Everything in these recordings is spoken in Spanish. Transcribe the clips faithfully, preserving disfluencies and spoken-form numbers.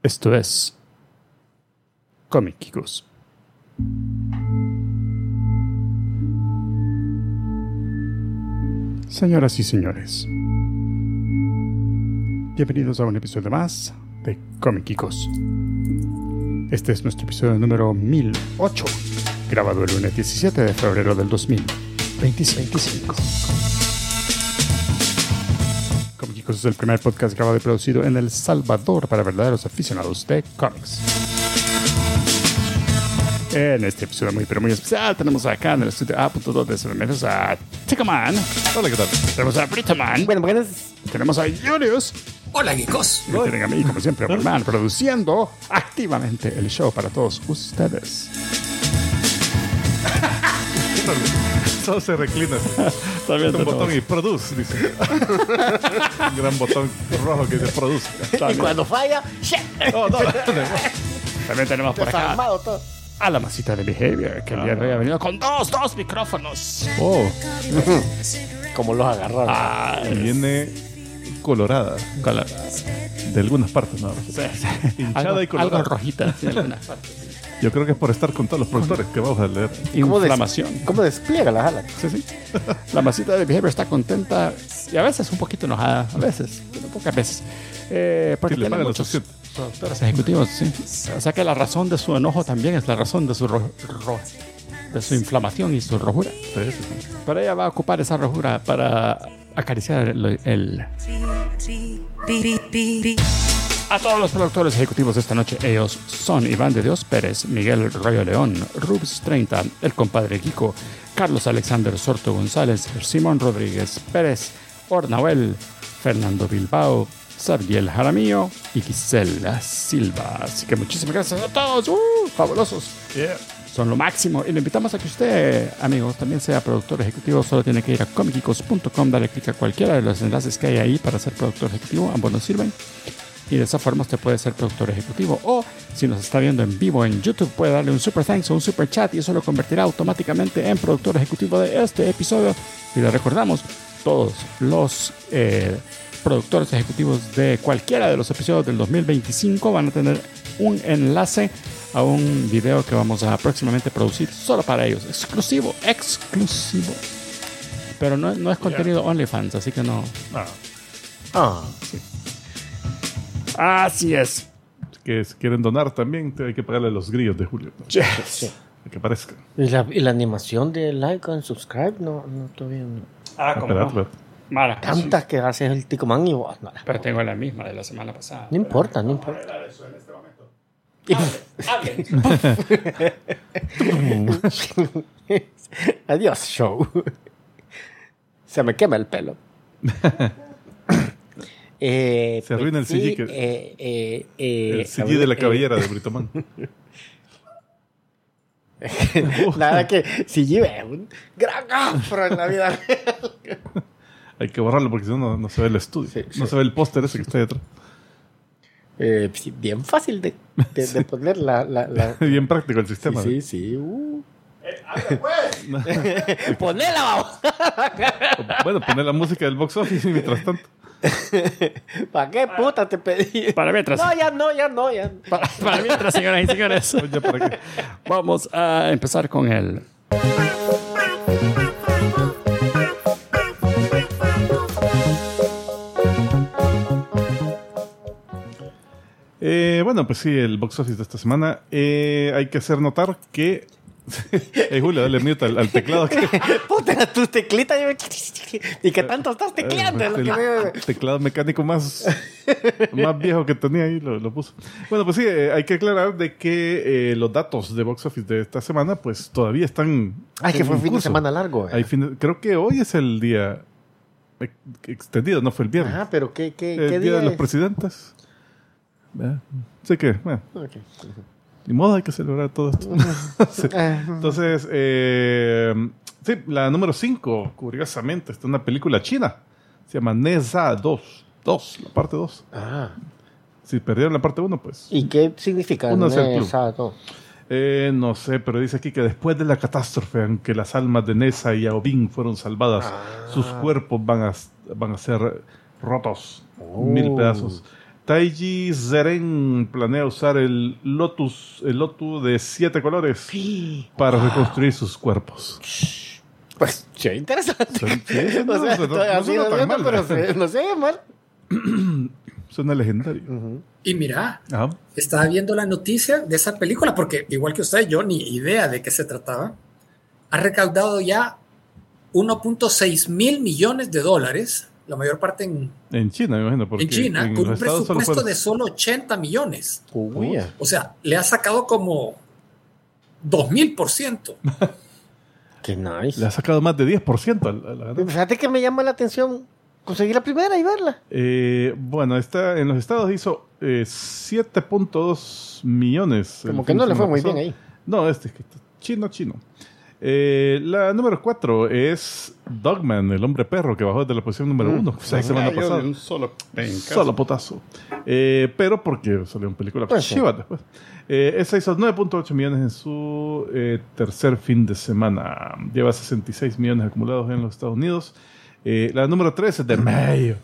Esto es Cómicos. Señoras y señores, bienvenidos a un episodio más de Cómicos. Este es nuestro episodio número mil ocho, grabado el lunes diecisiete de febrero del dos mil veinticinco. Cómicos es el primer podcast grabado y producido en El Salvador para verdaderos aficionados de cómics. En este episodio muy pero muy especial tenemos acá en el estudio A punto dos de Sobremesas a Ticaman. Hola, ¿qué tal? Tenemos a Britaman. Bueno, buenas. Tenemos a Julius. Hola, geekos. Y me tienen a mí, como siempre, Superman, produciendo activamente el show para todos ustedes. Todo se reclina. También un tenemos, botón y produce, dice. Un gran botón rojo que dice produce. Y también, cuando falla, ¡shit! No, no, no. también tenemos por acá Desarmado todo. a la masita de Behavior, que el día de hoy ha venido con dos, dos micrófonos. Oh, Como los agarraron. Ah, y viene colorada. con la- De algunas partes, nada más. sí, sí. Hinchada algo, y colorada. algo rojita sí, en algunas partes. Yo creo que es por estar con todos los productores que vamos a leer. ¿Cómo des- Inflamación. ¿Cómo despliega las alas? Sí, sí. La masita de Behavior está contenta y a veces un poquito enojada, a veces, pero pocas veces. Eh, porque Sí, le tiene pagan lo muchos suficiente. productores ejecutivos, sí. O sea que la razón de su enojo también es la razón de su ro- ro- de su inflamación y su rojura. Sí, sí, sí. Pero ella va a ocupar esa rojura para acariciar el, el- A todos los productores ejecutivos de esta noche, ellos son Iván de Dios Pérez, Miguel Rayo León, Rubs treinta, el compadre Kiko, Carlos Alexander Sorto González, Simón Rodríguez Pérez, Ornahuel, Fernando Bilbao, Sabiel Jaramillo y Gisela Silva. Así que muchísimas gracias a todos, ¡uh! Fabulosos. Yeah. Son lo máximo y le invitamos a que usted, amigos, también sea productor ejecutivo. Solo tiene que ir a comicicos punto com, darle clic a cualquiera de los enlaces que hay ahí para ser productor ejecutivo. Ambos nos sirven. Y de esa forma usted puede ser productor ejecutivo. O si nos está viendo en vivo en YouTube, puede darle un super thanks o un super chat y eso lo convertirá automáticamente en productor ejecutivo de este episodio. Y le recordamos, todos los eh, productores ejecutivos de cualquiera de los episodios del dos mil veinticinco van a tener un enlace a un video que vamos a próximamente producir solo para ellos. Exclusivo, exclusivo. Pero no, no es contenido OnlyFans, así que no. Ah, Ah, Así es. que si quieren donar también, te- hay que pagarle a los grillos de Julio. ¿no? sí. Para que aparezca. ¿Y la, y la animación de like and subscribe? No, no, todavía no. Ah, Ah, como espera, no. espera. Mala. Tantas que haces el Ticoman y vos. No, Pero tengo la misma de la semana pasada. no importa, no importa. Adiós, show. Se me quema el pelo. eh, Se arruina el C G que- eh, eh, eh, El C D de la eh, cabellera de Britoman. Nada que C G es un gran afro en la vida real. Hay que borrarlo porque si no, no, no se ve el estudio. Sí, no sí. se ve el póster ese que está ahí atrás. Eh, sí, bien fácil de, de, de poner la... la, la... Bien práctico el sistema. Sí, sí, sí. Uh. Ponela, vamos. Bueno, poner la música del box office mientras tanto. ¿Para qué puta te pedí? Para mientras. No, ya no, ya no, ya. Para, para mientras, señoras y señores. Oye, ¿para qué? Vamos a empezar con el. Eh, bueno, pues sí, el box office de esta semana. Eh, hay que hacer notar que. Eh, Julio, dale mute al, al teclado. Que, Puta, tus teclitas. yo- Y que tanto estás tecleando. es lo que veo. el teclado mecánico más, más viejo que tenía ahí lo, lo puso. Bueno, pues sí, eh, hay que aclarar de que eh, los datos de box office de esta semana, pues todavía están. Ay, que en fue un fin de curso. semana largo. eh. Hay fin de- creo que hoy es el día ex- extendido, no fue el viernes. Ajá, pero ¿qué, qué, el qué día día de los es? presidentes. Eh, Así que, bueno, Ok. ni modo, hay que celebrar todo esto. Sí. Entonces, eh, sí, la número cinco, curiosamente, está una película china. Se llama Neza dos. dos, la parte dos. Ah, Si perdieron la parte uno, pues. ¿y qué significa? Uno es el club. Neza dos? Eh, no sé, pero dice aquí que después de la catástrofe, aunque las almas de Neza y Yaobin fueron salvadas, Ah. sus cuerpos van a, van a ser rotos Oh. mil pedazos. Taiji Zeren planea usar el Lotus, el Lotus de siete colores Sí. para reconstruir sus cuerpos. Pues, sí, interesante. Sí, sí, no, o sea, no, no, estoy no así, suena tan no, mal, pero ¿verdad? se- no sé, mal. Suena legendario. Uh-huh. Y mira, Ajá. estaba viendo la noticia de esa película porque igual que usted, yo ni idea de qué se trataba. Ha recaudado ya uno punto seis mil millones de dólares, la mayor parte en, En China, me imagino. Porque en China, en por un los Estados solo presupuesto fueron- de solo ochenta millones. Uy, ya. O sea, le ha sacado como dos mil por ciento. Qué nice. Le ha sacado más de diez por ciento a la, a la ganancia. Fíjate que me llama la atención conseguir la primera y verla. Eh, bueno, está, en los estados hizo eh, siete punto dos millones. el Como que fin no de le fue semana muy pasado. bien ahí. No, este es que está chino, chino. Eh, la número cuatro es Dogman, el hombre perro que bajó de la posición número Mm. uno la semana Cayó pasada. de un solo pencazo. Solo potazo. Eh, pero porque salió una película Pues sí. chivas después. Eh, esa hizo nueve punto ocho millones en su eh, tercer fin de semana. Lleva sesenta y seis millones acumulados en los Estados Unidos. Eh, la número tres es de Mayo.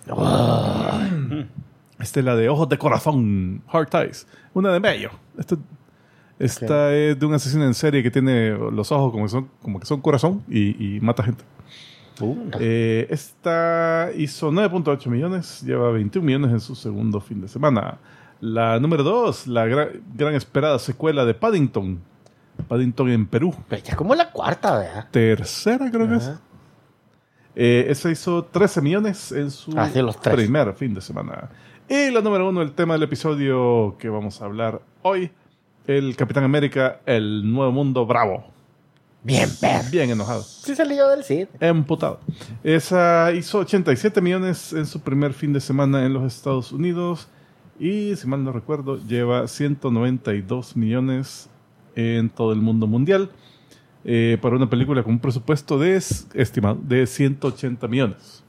Esta es la de Ojos de Corazón, Heart Eyes. Una de Mayo. Esta, esta es de un asesino en serie que tiene los ojos como que son, como que son corazón y, y mata gente. Uh, Eh, esta hizo nueve punto ocho millones, lleva veintiún millones en su segundo fin de semana. La número dos, la gran, gran esperada secuela de Paddington. Paddington en Perú. Pero ya como la cuarta, ¿verdad? Tercera creo que es. Ajá. Eh, esa hizo trece millones en su Ah, sí, los tres. primer fin de semana. Y la número uno, el tema del episodio que vamos a hablar hoy. El Capitán América, el Nuevo Mundo Bravo. Bien, perro. Bien enojado. Sí salió del cine. Emputado. Esa hizo ochenta y siete millones en su primer fin de semana en los Estados Unidos. Y, si mal no recuerdo, lleva ciento noventa y dos millones en todo el mundo mundial. Eh, para una película con un presupuesto de, estimado de ciento ochenta millones.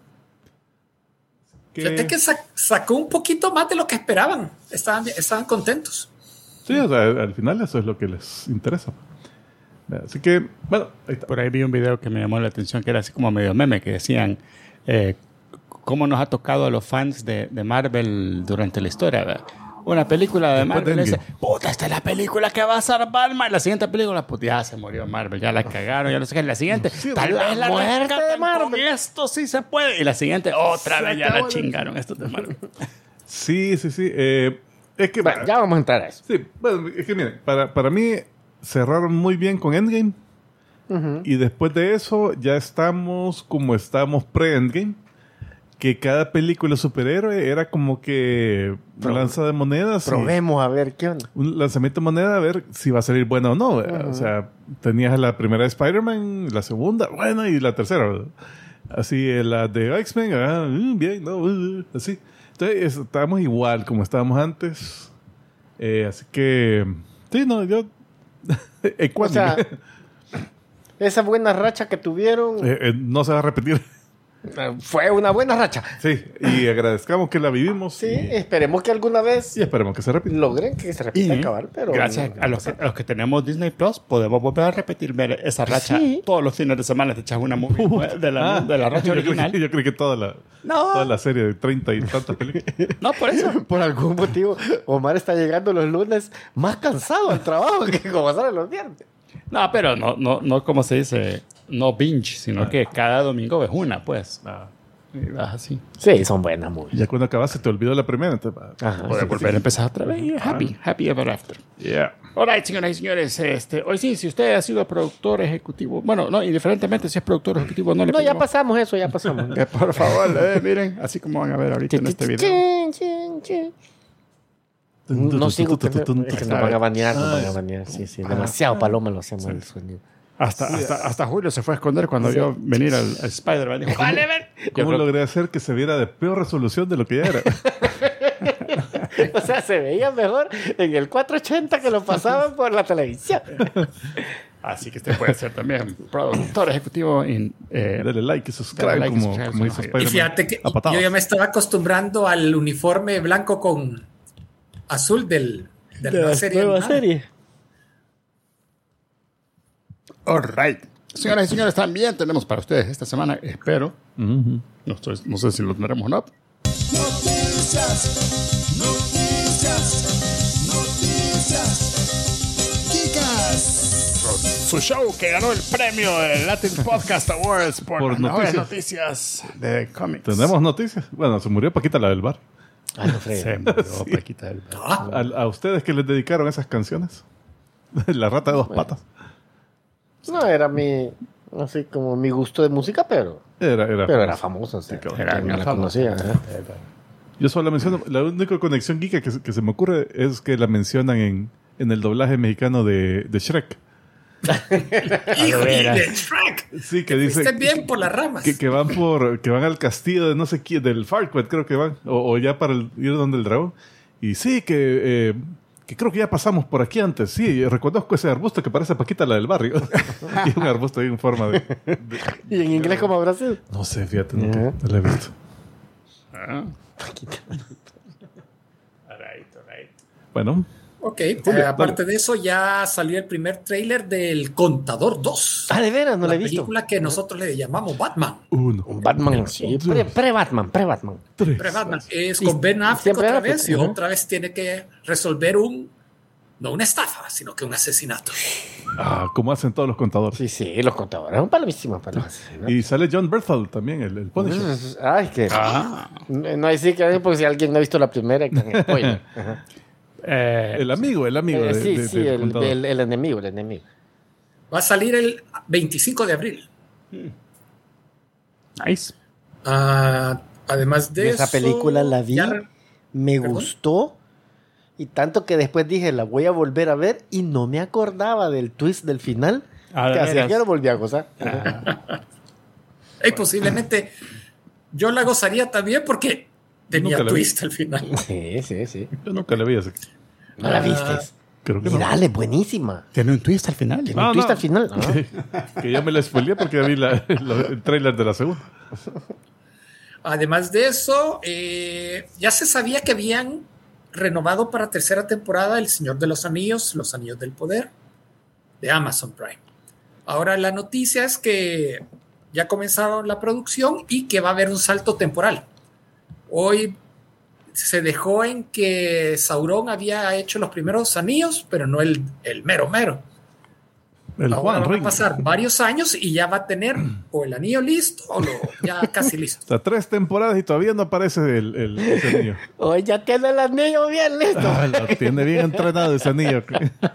Que- Fíjate que sa- sacó un poquito más de lo que esperaban. Estaban, estaban contentos. Sí, o sea, al final eso es lo que les interesa. Así que, bueno, ahí está. Por ahí vi un video que me llamó la atención, que era así como medio meme, que decían eh, cómo nos ha tocado a los fans de, de Marvel durante la historia, ¿verdad? Una película de Después Marvel de y dice, Endgame. puta, esta es la película que va a salvar Marvel. La siguiente película, pues ya se murió Marvel, ya la cagaron, ya no sé qué. La siguiente, Sí, tal la vez la muerte de rescatan Marvel. con esto sí se puede. Y la siguiente, otra Se vez ya acabó la la- chingaron estos de Marvel. Sí, sí, sí. eh, es que, Bueno, ya vamos a entrar a eso. sí, bueno, es que miren, para, para mí cerraron muy bien con Endgame. Ujú. Y después de eso ya estamos como estábamos pre-Endgame. Que cada película superhéroe era como que Pro- lanza de monedas. y Probemos a ver qué onda. un lanzamiento de moneda a ver si va a salir buena o no. ¿verdad? O sea, tenías la primera de Spider-Man, la segunda, bueno, y la tercera. ¿verdad? Así, eh, la de X-Men, ah, mm, bien, no, uh, así. Entonces, estábamos igual como estábamos antes. Eh, así que, sí, no, yo... O ecuánime. sea, esa buena racha que tuvieron Eh, eh, no se va a repetir. eh, fue una buena racha. Sí, y agradezcamos que la vivimos. Sí, y, esperemos que alguna vez y esperemos que se repita. logren que se repita Y el cabal, pero gracias a los, que, a los que tenemos Disney Plus, podemos volver a repetir ver esa racha Sí. todos los fines de semana. Te echas una movie de la, Ah, de la racha yo creo original. que- Yo creo que toda la, No. toda la serie de treinta y tantas películas. No, por eso. por algún motivo Omar está llegando los lunes más cansado al trabajo que como sale los viernes. No, pero no, no, no como se dice, no binge, sino que cada domingo ves una, pues. Ah, Y vas así. Sí, son buenas movies. ya cuando acabaste te olvidó la primera. Entonces, ah, Ajá. Puedes volver a empezar otra vez. y Happy, happy ever after. yeah. Alright, señoras y señores, este, hoy sí, si usted ha sido productor ejecutivo, bueno, no, indiferentemente si es productor ejecutivo, no le No, ya pedimos pasamos eso, ya pasamos. que por favor, eh, miren, así como van a ver ahorita en este video. Chin, chin, chin. No sigo, que me- es que nos van a banear, nos van a banear. Sí, sí, demasiado paloma lo hacemos el sonido. Hasta, hasta, hasta Julio se fue a esconder cuando vio venir al, al Spider-Man. Dijo, vale, ven. Yo ¿Cómo creo- logré hacer que se viera de peor resolución de lo que ya era? O sea, se veía mejor en el cuatrocientos ochenta que lo pasaban por la televisión. Así que usted puede ser también productor ejecutivo en... eh, Dale like y subscribe, Dale like y como, subscribe, como hizo sí. Y Spider-Man. fíjate que a patadas. yo ya me estaba acostumbrando al uniforme blanco con azul del, de la, nueva serie. nueva animada. serie. all right. Señoras y señores, también tenemos para ustedes esta semana, espero, Ujú. no, estoy- no sé si lo tendremos o no, Noticias, noticias. su show que ganó el premio del Latin Podcast Awards por, Por las noticias. noticias de cómics. Tenemos noticias. Bueno, se murió Paquita, la del bar. Ah, no frega. Se murió Sí. Paquita del Bar. Ah, ¿A, a ustedes que les dedicaron esas canciones? La rata de dos patas. No, era mi, así como mi gusto de música, pero, Era, era. pero era famoso. O sea, Sí, Era me la famoso. conocía. ajá. Yo solo la menciono. La única conexión geek que, se- que se me ocurre es que la mencionan en, en el doblaje mexicano de, de Shrek. hijo de veras. Shrek. Sí, que dice Fuiste bien por las ramas. que, que van por que van al castillo de no sé quién, del Farquaad creo que van, o, o ya para el- ir donde el dragón. Y sí, que, eh, que creo que ya pasamos por aquí antes. Sí, reconozco ese arbusto que parece Paquita, la del barrio. Y un arbusto ahí en forma de... de- ¿Y en inglés cómo habrá sido? no sé, fíjate, no, Ajá. no lo he visto. Ah. Alright, alright. Bueno, Ok, Julio, eh, aparte de eso ya salió el primer tráiler del Contador dos. Ah, de veras, no la la he visto. película que nosotros le llamamos Batman. uno, Un Batman, sí. Pre- Pre-Batman, pre-Batman. tres. Pero Batman es Y con Ben Affleck siempre otra Affleck, vez y ajá. otra vez tiene que resolver un, no una estafa, sino que un asesinato. Ah, como hacen todos los contadores. Sí, sí, los contadores. Son palomísimos para los asesinos. Y sale John Berthal también, el, el Punisher. Ay, que. Ah. No hay sí que porque si alguien no ha visto la primera, que en spoiler. Ajá. Eh, El amigo, el amigo. Eh, de- sí, de- sí, del el, contador. el, el enemigo, el enemigo. Va a salir el veinticinco de abril. nice. Ah, además de Esa eso, película la vi, ya re- me ¿Perdón? gustó. Y tanto que después dije, la voy a volver a ver. Y no me acordaba del twist del final. Ah, de que hacía veras. que lo volví a gozar. y posiblemente yo la gozaría también porque tenía Nunca la vi. twist al final. Sí, sí, sí. Yo nunca le vi ese. ¿No la Ah, viste? Creo que Y no. dale, buenísima. Tiene un twist al final. Tiene No, un twist no. al final. Ah. Que ya me la spoileé porque ya vi la- la- el tráiler de la segunda. Además de eso, eh, ya se sabía que habían renovado para tercera temporada El Señor de los Anillos, Los Anillos del Poder, de Amazon Prime. Ahora la noticia es que ya comenzaron la producción y que va a haber un salto temporal. Hoy se dejó en que Sauron había hecho los primeros anillos, pero no el, el mero mero. El Ahora Juan van a Ring. pasar varios años y ya va a tener o el anillo listo o lo, ya casi listo. O sea, tres temporadas y todavía no aparece el, el, ese niño. Hoy ya tiene el anillo bien listo. Ah, lo tiene bien entrenado ese niño.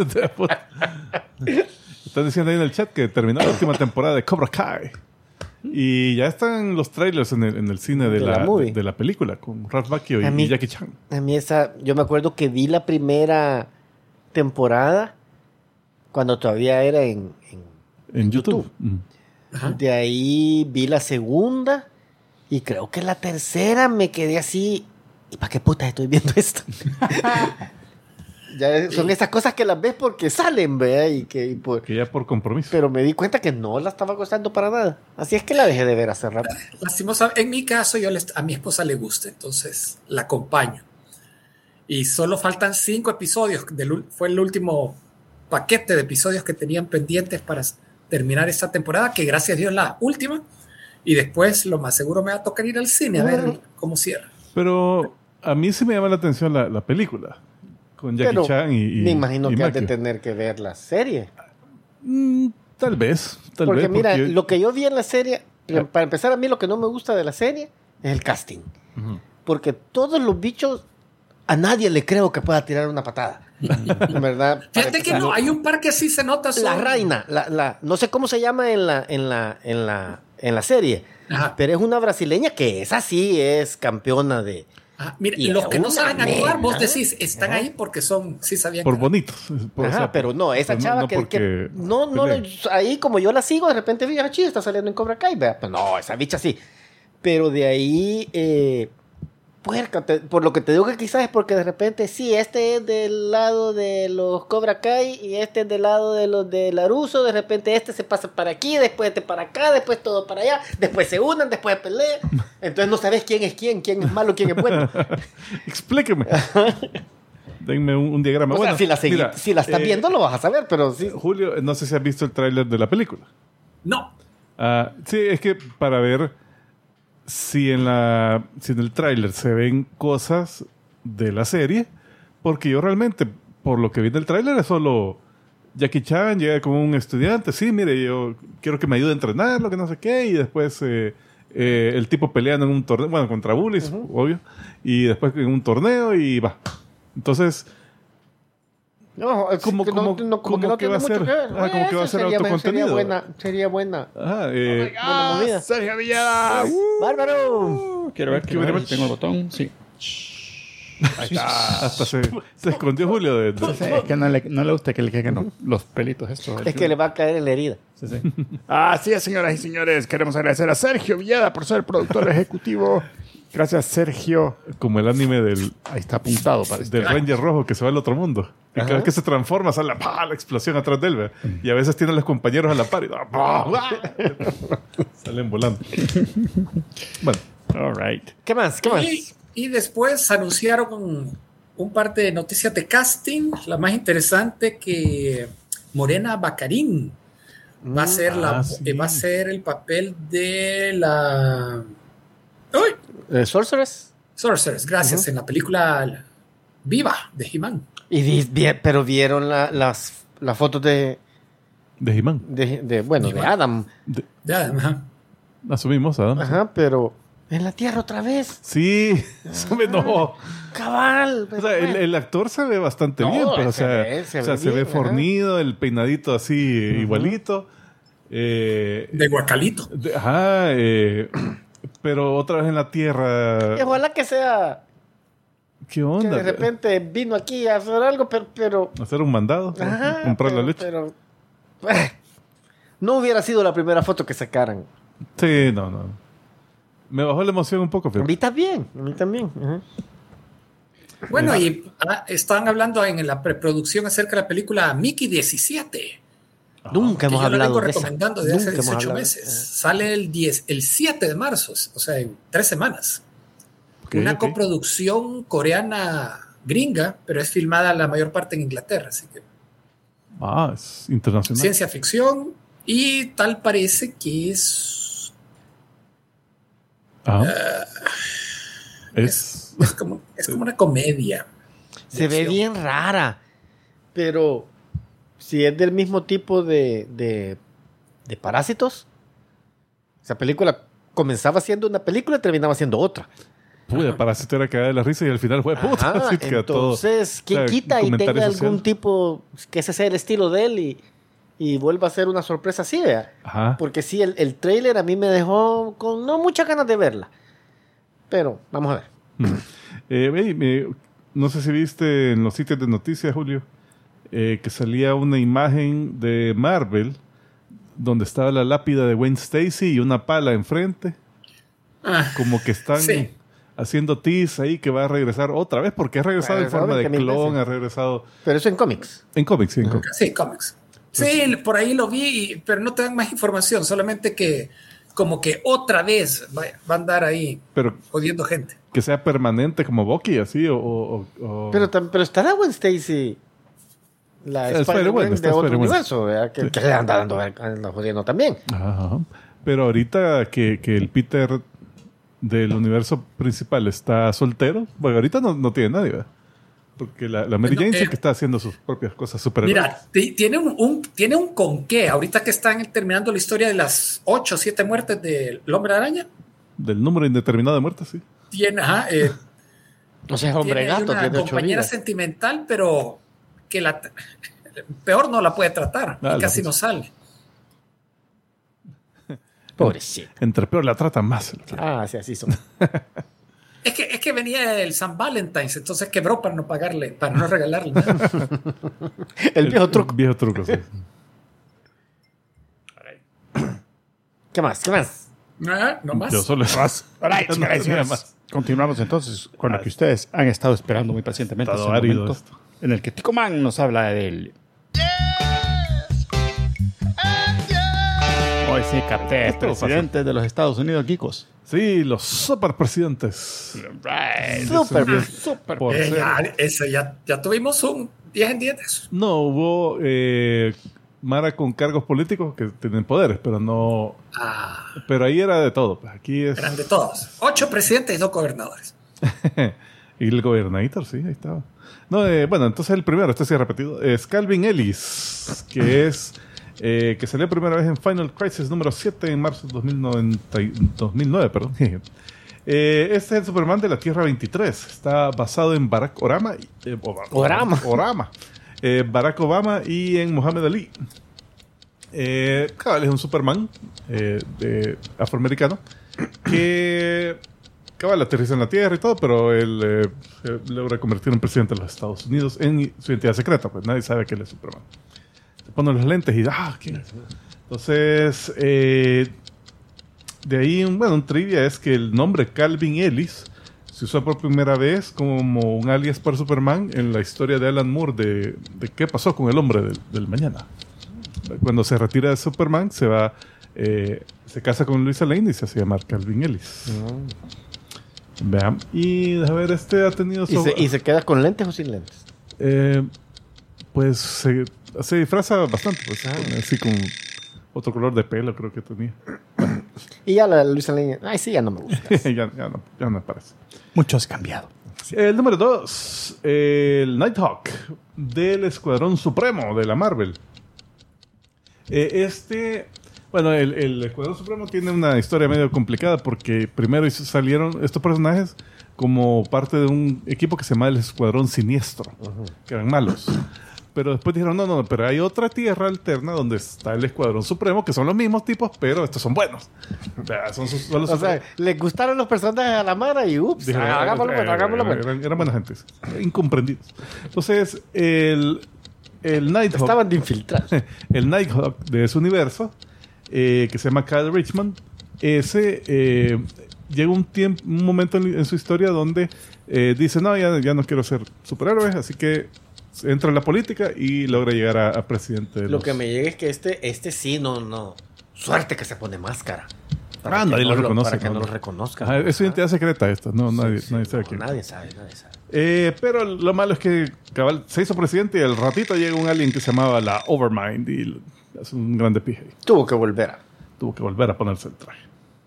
Están diciendo ahí en el chat que terminó la última temporada de Cobra Kai. Y ya están los trailers en el, en el cine de, De la, la movie. de, de la película con Ralph Macchio y, A mí- y Jackie Chan. A mí esa, yo me acuerdo que vi la primera temporada cuando todavía era en, en- En YouTube. Mm. Ajá. de ahí vi la segunda y creo que la tercera me quedé así. ¿Y para qué puta estoy viendo esto? Ya son esas cosas que las ves porque salen, ¿verdad? Y que, y por- Que ya por compromiso. pero me di cuenta que no la estaba gustando para nada. Así es que la dejé de ver hace rato. Lastimosa, en mi caso, yo les- a mi esposa le gusta, entonces la acompaño. Y solo faltan cinco episodios. Del, ul- fue el último paquete de episodios que tenían pendientes para s- terminar esta temporada, que gracias a Dios la última. Y después, lo más seguro, me va a tocar ir al cine a ver cómo cierra. Pero a mí sí me llama la atención la, la película. Con Jackie Pero Chan y, y me imagino y que has de Macchio. tener que ver la serie. Mm, tal vez. Tal Porque vez, mira, porque- lo que yo vi en la serie, para empezar a mí lo que no me gusta de la serie es el casting. Ujú. Porque todos los bichos, a nadie le creo que pueda tirar una patada. En verdad. para Fíjate que empezar. no, hay un par que sí se nota. La son- reina, la, la, no sé cómo se llama en la, en la, en la, en la serie, Ajá. pero es una brasileña que esa sí es campeona de... Ajá. Mira, Y los que no una saben actuar, vos nena. decís, están Ajá. ahí porque son, sí sabían. Por que- bonitos. Por- o Ajá, sea, pero no, esa no- chava no que, porque que- no, no, peleen. ahí como yo la sigo, de repente vi, ah, chido, está saliendo en Cobra Kai, vea. Pues no, esa bicha sí. Pero de ahí, eh, puerca, te- por lo que te digo que quizás es porque de repente sí, este es del lado de los Cobra Kai y este es del lado de los de Laruso, de repente este se pasa para aquí, después este para acá, después todo para allá, después se unen, después pelean. Entonces no sabes quién es quién, quién es malo, quién es bueno. Explíqueme. Denme un, un diagrama. O sea, Bueno, si la, segui- mira, si la estás eh, viendo lo vas a saber, pero sí. Julio, no sé si has visto el tráiler de la película. No. Ah, sí, es que para ver si en la si en el tráiler se ven cosas de la serie, porque yo realmente, por lo que vi del tráiler, es solo Jackie Chan llega como un estudiante, sí, mire, yo quiero que me ayude a entrenar, lo que no sé qué, y después eh, eh, el tipo peleando en un torneo, bueno, contra bullies, uh-huh. obvio, y después en un torneo y va. Entonces, no, es como, que como, no, no, como como que no que va a tiene ser, mucho que ver. ah, como que va a ser sería, autocontenido. Sería buena, sería buena. Ajá, eh, buena movida. Sergio Villada. Uh, ¡Bárbaro! Quiero ver, quiero ver si tengo el botón. Sí. Ahí está. Hasta se, se escondió Julio. De, de... Sí, es que no le, no le gusta que le caigan los, los pelitos estos. Es que le va a caer en la herida. Sí, sí. Así es, señoras y señores. Queremos agradecer a Sergio Villada por ser productor ejecutivo. Gracias, Sergio. Como el anime del... Ahí está apuntado para este. Del Ranger rojo que se va al otro mundo. Y cada vez que se transforma sale la, ¡pah! La explosión atrás de él. ¿Ve? Y a veces tiene a los compañeros a la par y ¡pah! Salen volando. Bueno. All right. ¿Qué más? ¿Qué más? Y, y después anunciaron un, un par de noticias de casting. La más interesante que Morena Baccarin va a ser, la, ah, sí. va a ser el papel de la... ¡Uy! ¿Eh, Sorceress? Sorceress, gracias, Uh-huh. en la película Viva de He-Man. Y vi, vi, pero vieron la, las, las fotos de, De He-Man. de, de bueno, de Adam. De, Ya, ajá. asumimos, Adam. Ajá, pero en la Tierra otra vez. Sí, eso me no. Cabal. O sea, el, el actor se ve bastante No, bien, pero o se sea, ve- se o sea, ve se ve bien, fornido, el peinadito así igualito. Eh, De Guacalito. de- ajá, eh, pero otra vez en la tierra. Y ojalá que sea ¿Qué que onda? de repente vino aquí a hacer algo, pero... pero Hacer un mandado, ajá, comprar pero, la leche. pero eh, no hubiera sido la primera foto que sacaran. Sí, no, no. Me bajó la emoción un poco, A pero mí también, a mí también. Ajá. Bueno, y ah, estaban hablando en la preproducción acerca de la película Mickey diecisiete. Nunca Que hemos yo la hablado vengo de esa. recomendando desde hace Nunca hemos dieciocho hablado. meses. Sale el, diez, el siete de marzo, o sea, en tres semanas. Ok, Una ok. coproducción coreana gringa, pero es filmada la mayor parte en Inglaterra, así que Ah, es internacional. ciencia ficción y tal parece que es Ajá. uh, es, es, es, como, es como una comedia. Se ve bien rara, pero si es del mismo tipo de, de, de Parásitos, esa película comenzaba siendo una película y terminaba siendo otra. pude, para si te era cagada de la risa y al final fue puta. Ajá, así que todo, entonces, ¿quién o sea, quita y comentario tenga social. algún tipo que ese sea el estilo de él y, y vuelva a ser una sorpresa así, vea? Ajá. Porque sí, el, el trailer a mí me dejó con no muchas ganas de verla. Pero, vamos a ver. Mm. Eh, hey, me- no sé si viste en los sitios de noticias, Julio, eh, que salía una imagen de Marvel donde estaba la lápida de Gwen Stacy y una pala enfrente. Ah, Como que están Sí. haciendo tease ahí que va a regresar otra vez, porque ha regresado Ha en forma regresado de veinte mil clon, veces. ha regresado Pero eso en cómics. en cómics, sí, en cómics. sí, cómics. Sí, por ahí lo vi, y- pero no te dan más información, solamente que como que otra vez va, va a andar ahí Pero jodiendo gente. que sea permanente como Bucky, así, o... o- o- Pero, tam- pero estará Gwen Stacy, la El Spider-Man Spider-Man, de está otro Spider-Man. universo, ¿verdad? Que, que le anda dando, anda jodiendo también. Ajá, ajá. Pero ahorita que, que el Peter del universo principal está soltero, bueno, ahorita no, no tiene nadie, ¿verdad? Porque la, la Mary Bueno, Jane sí eh, que está haciendo sus propias cosas superhéroes. Mira, ti- tiene un, un- tiene un con qué. Ahorita que están terminando la historia de las ocho o siete muertes del Hombre Araña, Del número indeterminado de muertes, sí. tiene, ajá, eh, O sea, es hombre tiene ahí gato, una tiene ocho compañera vidas. sentimental, pero que la peor no la puede tratar Ah, y casi no, no sale. Pobrecito. Entre peor la tratan más. Ah, sí, así son. Es que, es que venía el San Valentine's, entonces quebró para no pagarle, para no regalarle nada. El viejo truco. Viejo truco, sí. ¿Qué más? ¿Qué más? Ah, no más. Yo solo más. All right, No señoras y tenía señores. más. Continuamos entonces con lo que ustedes han estado esperando muy pacientemente. Estado hasta el árido momento, esto. en el que Tico Man nos habla del... Hoy sí capté, Esto presidente de los Estados Unidos, Kikos. Sí, los superpresidentes. Right. Súper, súper. Por Eh, ser- ya, ese, ya, ya tuvimos un diez en diez de eso. No, hubo eh, Mara con cargos políticos que tienen poderes, pero no... Ah, Pero ahí era de todo. Pues aquí es... eran de todos. Ocho presidentes y dos gobernadores. Y el Gobernator, sí, ahí estaba. No, eh, bueno, entonces el primero, este sí es repetido, es Calvin Ellis, que es eh, que salió primera vez en Final Crisis número siete en marzo de dos mil noventa, dos mil nueve, perdón. eh, este es el Superman de la Tierra veintitrés. Está basado en Barack Obama. Eh, Orama. Obama. Eh, Barack Obama y en Muhammad Ali. Eh, cabal, es un Superman eh, de afroamericano que cabal aterriza en la Tierra y todo, pero él eh, se logra convertir en presidente de los Estados Unidos en su identidad secreta, pues nadie sabe que él es Superman. Se pone los lentes y ¡ah! ¿Quién es? Entonces, eh, de ahí, un, bueno, un trivia es que el nombre Calvin Ellis se usó por primera vez como un alias para Superman en la historia de Alan Moore de, de qué pasó con el hombre del, del mañana. Cuando se retira de Superman, se va, eh, se casa con Luisa Lane y se hace llamar Calvin Ellis. Mm. Vean. Y a ver, este ha tenido... ¿Y, se, ¿Y se queda con lentes o sin lentes? Eh, pues se, se disfraza bastante, pues, ah. Así con otro color de pelo creo que tenía. Bueno. Y ya la Luisa Lane, ay sí, ya no me gusta. ya, ya, no, ya no me parece. Mucho has cambiado. El número dos, el Nighthawk del Escuadrón Supremo de la Marvel. Eh, este, bueno, el, el Escuadrón Supremo tiene una historia medio complicada porque primero salieron estos personajes como parte de un equipo que se llama el Escuadrón Siniestro, uh-huh. que eran malos. Pero después dijeron, no, no, pero hay otra tierra alterna donde está el Escuadrón Supremo, que son los mismos tipos, pero estos son buenos. O sea, son sus, son los o sea, les gustaron los personajes a la Mara y ups, dijeron, ah, hagámoslo bueno, hagámoslo bueno. Eran, eran buenas gentes, incomprendidos. Entonces, el... El Nighthawk, estaban de infiltrados. El Nighthawk de ese universo, eh, que se llama Kyle Richmond, ese eh, llega un tiempo, un momento en, en su historia donde eh, dice, no, ya, ya no quiero ser superhéroe, así que entra en la política y logra llegar a, a presidente. De Lo los... que me llega es que este, este sí, no, no. Suerte que se pone máscara. Ah, nadie lo reconoce. Para que no, no no lo reconozca. Ajá, es su identidad secreta esta. No, sí, nadie, sí, nadie sabe no, quién. Nadie sabe, nadie sabe. Eh, pero lo malo es que cabal se hizo presidente y al ratito llega un alien que se llamaba la Overmind y hace un grande pije. Tuvo que volver a... Tuvo que volver a ponerse el traje.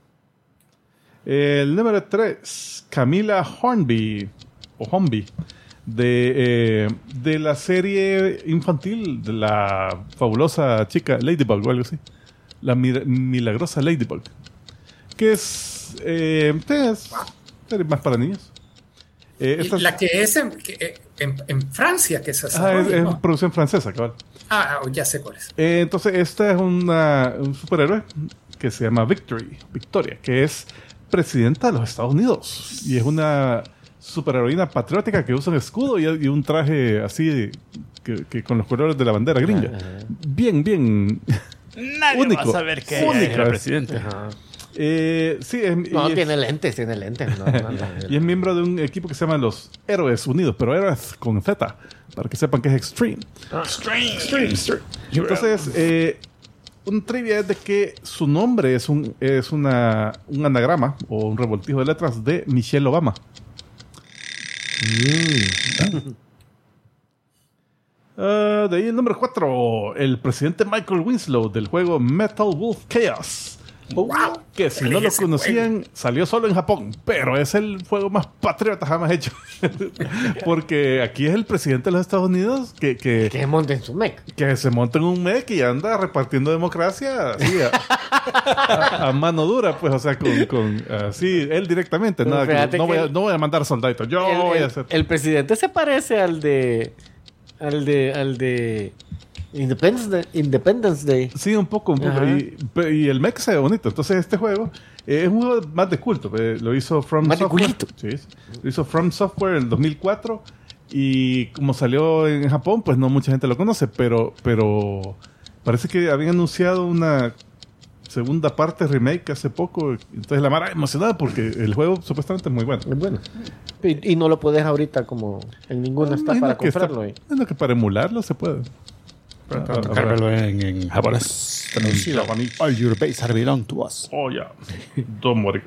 El número tres, Camila Hornby, o Hornby, de, eh, de la serie infantil de la fabulosa chica Ladybug o algo así. La mir- milagrosa Ladybug. Que es, eh, es serie más para niños. Eh, esta... La que es en, que, en, en Francia, que es así. Ah, es, es ¿no? producción francesa, cabal. Ah, ya sé cuál es. Eh, entonces, esta es una, un superhéroe que se llama Victory, Victoria, que es presidenta de los Estados Unidos. Y es una superheroína patriótica que usa un escudo y, y un traje así, que, que con los colores de la bandera gringa. Uh-huh. Bien, bien. Nadie único. va a saber que único, es el presidente. Uh-huh. Eh, sí, es, no, y tiene es, lentes, tiene lentes. No, no, no, y es miembro de un equipo que se llama los Héroes Unidos, pero Héroes con Z, para que sepan que es Extreme. Ah. Extreme. Extreme, Extreme. Entonces, eh, un trivia es de que su nombre es un es una un anagrama o un revoltijo de letras de Michelle Obama. Mm. Uh, de ahí el número cuatro, el presidente Michael Winslow del juego Metal Wolf Chaos. Wow. Que si no lo conocían, juego. Salió solo en Japón, pero es el juego más patriota jamás hecho. Porque aquí es el presidente de los Estados Unidos que, que, que se monta en su mech. Que se monta en un mech y anda repartiendo democracia así a, a, a mano dura, pues, o sea, con, con así, él directamente. Nada, que, no, voy a, no voy a mandar soldaditos, yo el, voy el, a hacer. El presidente se parece al de. Al de. Al de. Independence Day, Independence Day. Sí, un poco, un poco. Y, y el mech se ve bonito. Entonces, este juego eh, es un juego más de culto. Eh, lo hizo From más Software. Sí, lo hizo From Software en el dos mil cuatro. Y como salió en Japón, pues no mucha gente lo conoce. Pero, pero parece que habían anunciado una segunda parte remake hace poco. Entonces, la Mara emocionada porque el juego supuestamente es muy bueno. Es bueno. Y, y no lo puedes ahorita como en ninguna está para comprarlo. Es lo que para emularlo se puede. Ah, Cárgalo en, en japonés traducido. All your base are belong to us. Oh, ya. Yeah. Don't worry.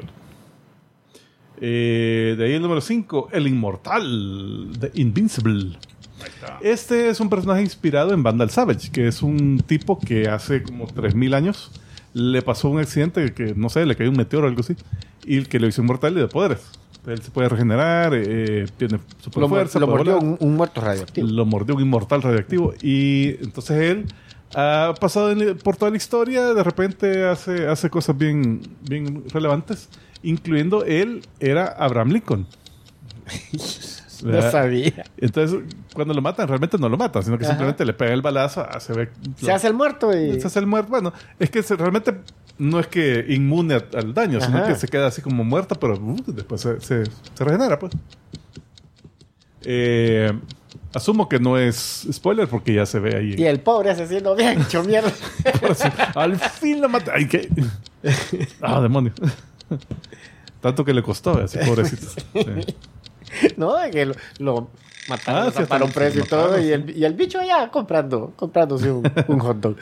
Eh, de ahí el número cinco, el Inmortal, The Invincible. Este es un personaje inspirado en Vandal Savage, que es un tipo que hace como tres mil años le pasó un accidente que, no sé, le cayó un meteoro o algo así, y que lo hizo inmortal y de poderes. Él se puede regenerar, eh, tiene super Lo, fuerza. lo puede mordió volar. un, un muerto radioactivo. Lo mordió un inmortal radioactivo. Y entonces él ha pasado en- por toda la historia, de repente hace, hace cosas bien, bien relevantes, incluyendo él era Abraham Lincoln. No ¿Verdad? sabía. Entonces, cuando lo matan, realmente no lo matan, sino que Ajá. simplemente le pega el balazo, ah, se ve... Se hace el muerto y... se hace el muerto. Bueno, es que se- realmente no es que inmune a- al daño, sino Ajá. que se queda así como muerto, pero uh, después se, se- se regenera, pues. Eh, asumo que no es spoiler porque ya se ve ahí. Y el pobre asesino bien hecho mierda. Por así, al fin lo mata. Ay, qué. Ah, demonio. Tanto que le costó, así, pobrecito. Sí. No, de que lo, lo mataron Ah, sí, para un hasta precio lo y todo. mataron, Y sí. el, y el bicho allá comprando, comprándose un, un hot dog.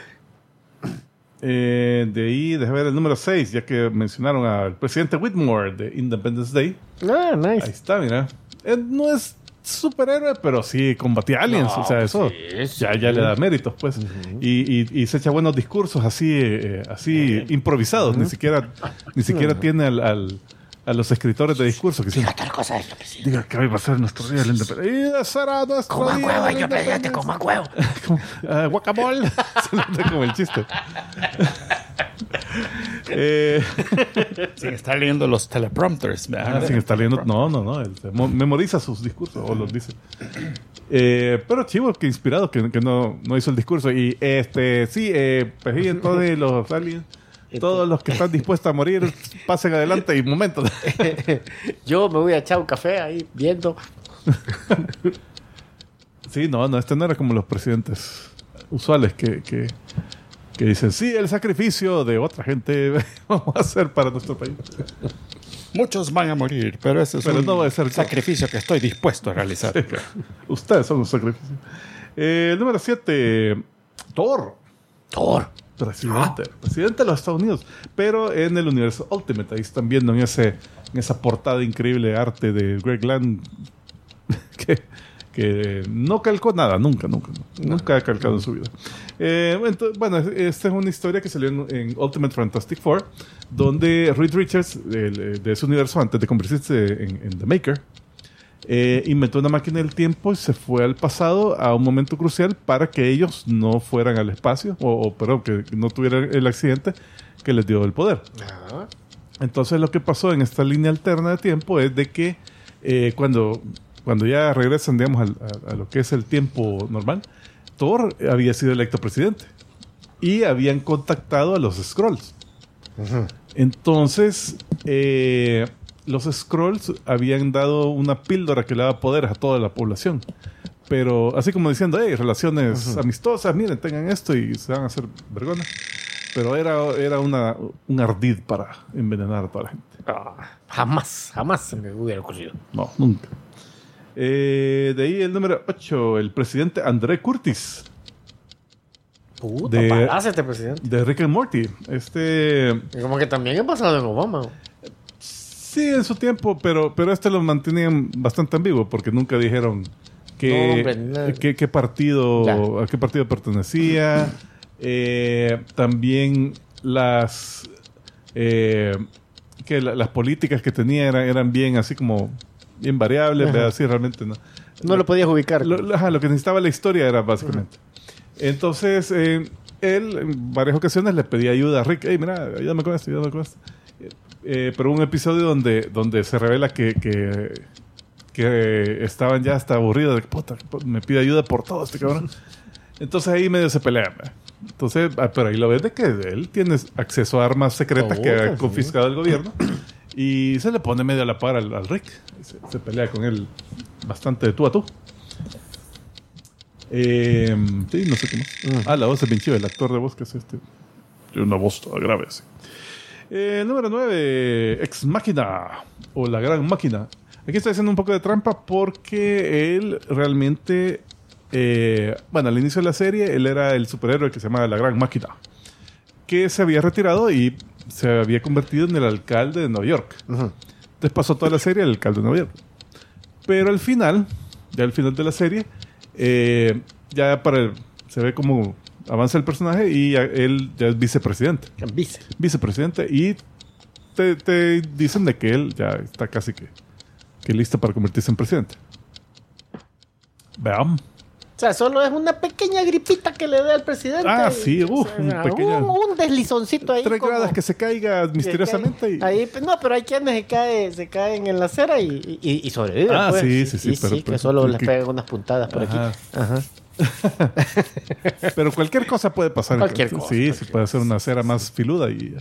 Eh, de ahí, déjame ver el número seis, ya que mencionaron al presidente Whitmore de Independence Day. Ah, Ahí nice. está, mira. Él no es superhéroe, pero sí combate aliens. No, o sea, pues eso sí, sí. ya, ya le da méritos, pues. y, y, y se echa buenos discursos así, eh, así improvisados. Ni siquiera, ni siquiera tiene al, al- a los escritores de discursos que dicen, Tal cosa es lo que sí. diga que hoy va a ser nuestro día de la independencia. Y será nuestro Coma día huevo, de la yo presidente, independencia. coma huevo. Como, ah, guacamole. Se le da como el chiste. eh, Sin estar leyendo los teleprompters. ¿verdad? Ah, sin estar leyendo. No, no, no. Él se mo- memoriza sus discursos o los dice. Eh, pero chivo, que inspirado que, que no, no hizo el discurso. Y este, sí, eh, pues sí, entonces los aliens, todos los que están dispuestos a morir, pasen adelante y un momento. Yo me voy a echar un café ahí viendo. Sí, no, no, este no era como los presidentes usuales que, que, que dicen, sí, el sacrificio de otra gente vamos a hacer para nuestro país. Muchos van a morir, pero ese es Pero un no va a ser- sacrificio que estoy dispuesto a realizar. Ustedes son un sacrificio. Eh, el número siete, Thor. Thor. Presidente, presidente de los Estados Unidos, pero en el universo Ultimate. Ahí están viendo en, ese, en esa portada increíble de arte de Greg Land que, que no calcó nada, nunca, nunca, no, nunca ha calcado en su vida. Eh, entonces, bueno, esta es una historia que salió en, en Ultimate Fantastic Four, donde Reed Richards, el, de ese universo, antes de convertirse en, en The Maker, eh, inventó una máquina del tiempo y se fue al pasado a un momento crucial para que ellos no fueran al espacio, o, o perdón, que no tuvieran el accidente que les dio el poder. Ajá. Entonces lo que pasó en esta línea alterna de tiempo es de que eh, cuando, cuando ya regresan, digamos, al- a, a lo que es el tiempo normal, Thor había sido electo presidente y habían contactado a los Skrulls. Entonces, eh, los Skrulls habían dado una píldora que le daba poderes a toda la población. Pero así como diciendo, hey, relaciones amistosas, miren, tengan esto y se van a hacer vergones. Pero era, era una, un ardid para envenenar a toda la gente. Ah, jamás, jamás se me hubiera ocurrido. No, nunca. Eh, de ahí el número ocho, el presidente André Curtis, Puta, De- palace este presidente. de Rick and Morty. Este... Y como que también he pasado en Obama. Sí, en su tiempo, pero, pero este lo mantenían bastante ambiguo porque nunca dijeron qué, No, hombre, no. qué, qué partido, Ya. a qué partido pertenecía. Eh, también las eh, que la- las políticas que tenía eran, eran bien así como bien variables, Ajá. ¿verdad? Así realmente no. No lo podías ubicar. Lo, lo- ajá, lo que necesitaba la historia era básicamente. Entonces, eh, él en varias ocasiones le pedía ayuda a Rick. Hey, mira, ayúdame con esto, ayúdame con esto. Eh, pero un episodio donde, donde se revela que, que, que estaban ya hasta aburridos de que puta, me pide ayuda por todo este cabrón. Entonces ahí medio se pelean. ¿verdad? Entonces, ah, pero ahí lo ves de que él tiene acceso a armas secretas que Puta, ha confiscado el gobierno. Y se le pone medio a la par al, al Rick. Y se, se pelea con él bastante de tú a tú. Eh, sí, no sé qué más. Ah, la voz es bien chiva, el actor de voz que es este. Tiene una voz toda grave así. Eh, número nueve, Ex Máquina, o La Gran Máquina. Aquí estoy haciendo un poco de trampa porque él realmente, eh, bueno, al inicio de la serie, él era el superhéroe que se llamaba La Gran Máquina, que se había retirado y se había convertido en el alcalde de Nueva York. Ujú. Entonces pasó toda la serie el alcalde de Nueva York. Pero al final, ya al final de la serie, eh, ya para el- se ve como avanza el personaje y ya él ya es vicepresidente. Vice. Vicepresidente y te, te dicen de que él ya está casi que que lista para convertirse en presidente. Veamos. O sea, solo es una pequeña gripita que le dé al presidente. Ah, sí, uf, o sea, un pequeño... Un, un deslizoncito ahí. Tres como, gradas que se caiga misteriosamente. que cae, Y... ahí, no, pero hay quienes se, cae, se caen en la acera y, y, y sobreviven. Ah, pues. sí, sí, sí. Y, pero, sí, pero, que solo que, les pegan unas puntadas por Ajá. aquí. Ajá. Pero cualquier cosa puede pasar. Cualquier sí, cosa, sí, cualquier se puede hacer una cera más filuda y...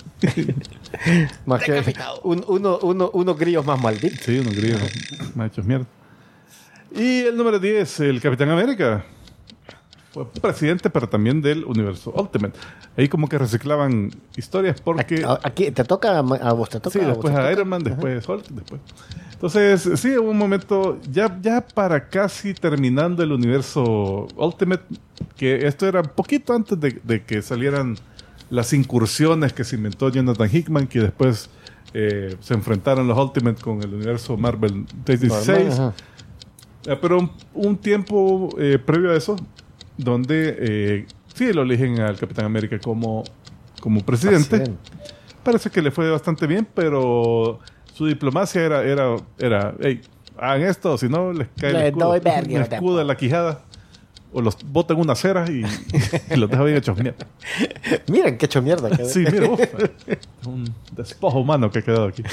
Más que un, uno, uno, unos grillos más malditos. Sí, unos grillos machos mierda. Y el número diez, el Capitán América. Fue presidente, pero también del universo Ultimate. Ahí como que reciclaban historias porque... Aquí, aquí te toca a vos, te toca Sí, a vos, después te a toca. Iron Man, después Hulk, después... Entonces, sí, hubo un momento, ya, ya para casi terminando el universo Ultimate, que esto era un poquito antes de, de que salieran las incursiones que se inventó Jonathan Hickman, que después eh, se enfrentaron los Ultimate con el universo Marvel seiscientos dieciséis. Normal, Eh, pero un, un tiempo eh, previo a eso, donde eh, sí lo eligen al Capitán América como, como presidente. Presidente. Parece que le fue bastante bien, pero su diplomacia era, era, era hey, hagan esto, o si no les cae Le el escudo, doy verga, el escudo en la quijada, o los botan una cera y, y los deja bien hechos mierda. Miren qué hecho mierda. quedó. Sí, mira, uf, un despojo humano que ha quedado aquí.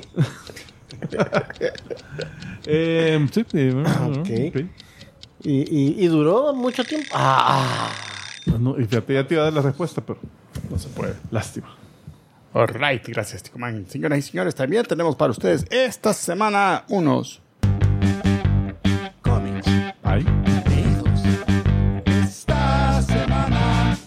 eh, sí, eh, Ok. ok. Y, y, y duró mucho tiempo. Ah, No, y fíjate, ya te iba a dar la respuesta, pero no se puede. Lástima. Alright, gracias, Tico Man. Señoras y señores, también tenemos para ustedes esta semana unos cómics. Ay. Esta semana.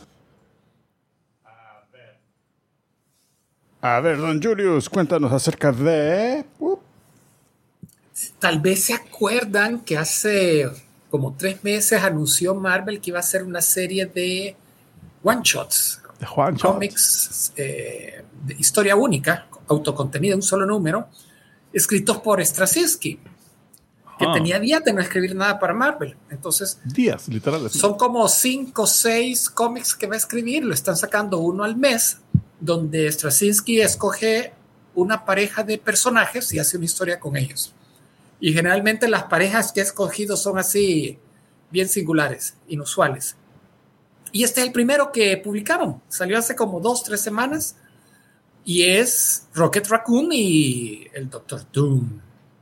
A ver. A ver, don Julius, cuéntanos acerca de... Uh, Tal vez se acuerdan que hace como tres meses anunció Marvel que iba a hacer una serie de one-shots, De Juan Chot. cómics eh, de historia única, autocontenida, un solo número, escritos por Straczynski, que Ah. tenía días de no escribir nada para Marvel. Entonces, Días, literal. así. son como cinco o seis cómics que va a escribir, lo están sacando uno al mes, donde Straczynski escoge una pareja de personajes y hace una historia con ellos. Y generalmente las parejas que ha escogido son así, bien singulares, inusuales. Y este es el primero que publicaron. Salió hace como dos, tres semanas. Y es Rocket Raccoon y el Doctor Doom.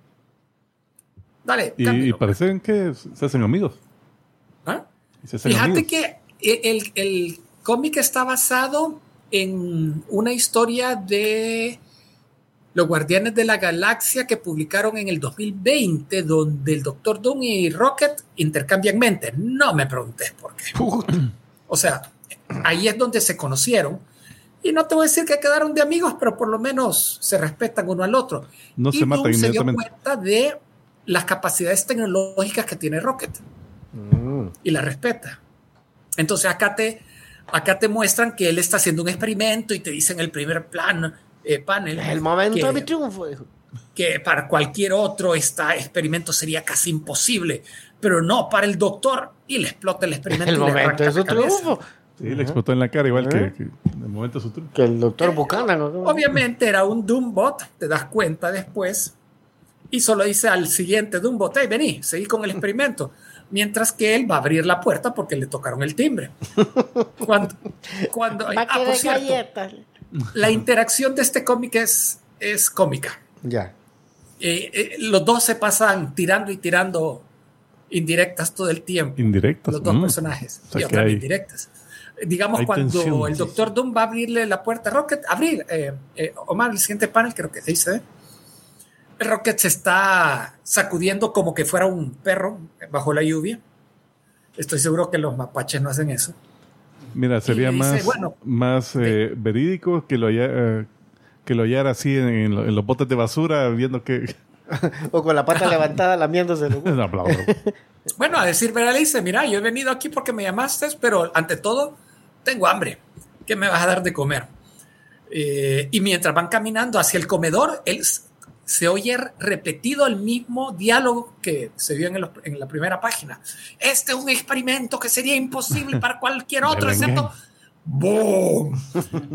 Dale, Y, y cámbialo. parecen que se hacen amigos. ¿Ah? Y se hacen Fíjate amigos. que el, el cómic está basado en una historia de los Guardianes de la Galaxia que publicaron en el dos mil veinte, donde el Doctor Doom y Rocket intercambian mentes. No me preguntes por qué. O sea, ahí es donde se conocieron. Y no te voy a decir que quedaron de amigos, pero por lo menos se respetan uno al otro. No y se matan Doom se dio inmediatamente. cuenta de las capacidades tecnológicas que tiene Rocket mm. y la respeta. Entonces acá te, acá te muestran que él está haciendo un experimento y te dicen el primer plan, eh, panel. El momento que, de mi triunfo. dijo. que para cualquier otro este experimento sería casi imposible, pero no para el doctor, y le explota el experimento. El y le momento arranca de su la cabeza. triunfo. Sí, le explotó en la cara igual Ajá. que, que en el momento de su turno. Que el doctor Buchanan. ¿no? Obviamente era un Doombot, te das cuenta después, y solo dice al siguiente Doombot, hey, vení, seguí con el experimento. Mientras que él va a abrir la puerta porque le tocaron el timbre. Cuando, cuando, Va a ah, por querer cierto, galletas. la interacción de este cómic es, es cómica. Ya. Eh, eh, los dos se pasan tirando y tirando indirectas todo el tiempo. Indirectas. Los dos Mm. personajes. O sea y que otras hay- indirectas. Digamos, hay cuando tensión, el sí, Doctor Doom va a abrirle la puerta a Rocket, abrir, eh, eh, Omar, el siguiente panel creo que dice, Rocket se está sacudiendo como que fuera un perro bajo la lluvia. Estoy seguro que los mapaches no hacen eso. Mira, sería Y dice, más, bueno, más eh, verídico que lo, haya- eh, que lo hallara así en, en lo- en los botes de basura viendo que... O con la pata levantada lamiéndose. ¿no? No, bla, bla, bla. Bueno, a decir verdad, le dice, mira, yo he venido aquí porque me llamaste, pero ante todo, tengo hambre. ¿Qué me vas a dar de comer? Eh, y mientras van caminando hacia el comedor, él s- se oye repetido el mismo diálogo que se vio en, el- en la primera página. Este es un experimento que sería imposible para cualquier otro, Venga. excepto... ¡Boom!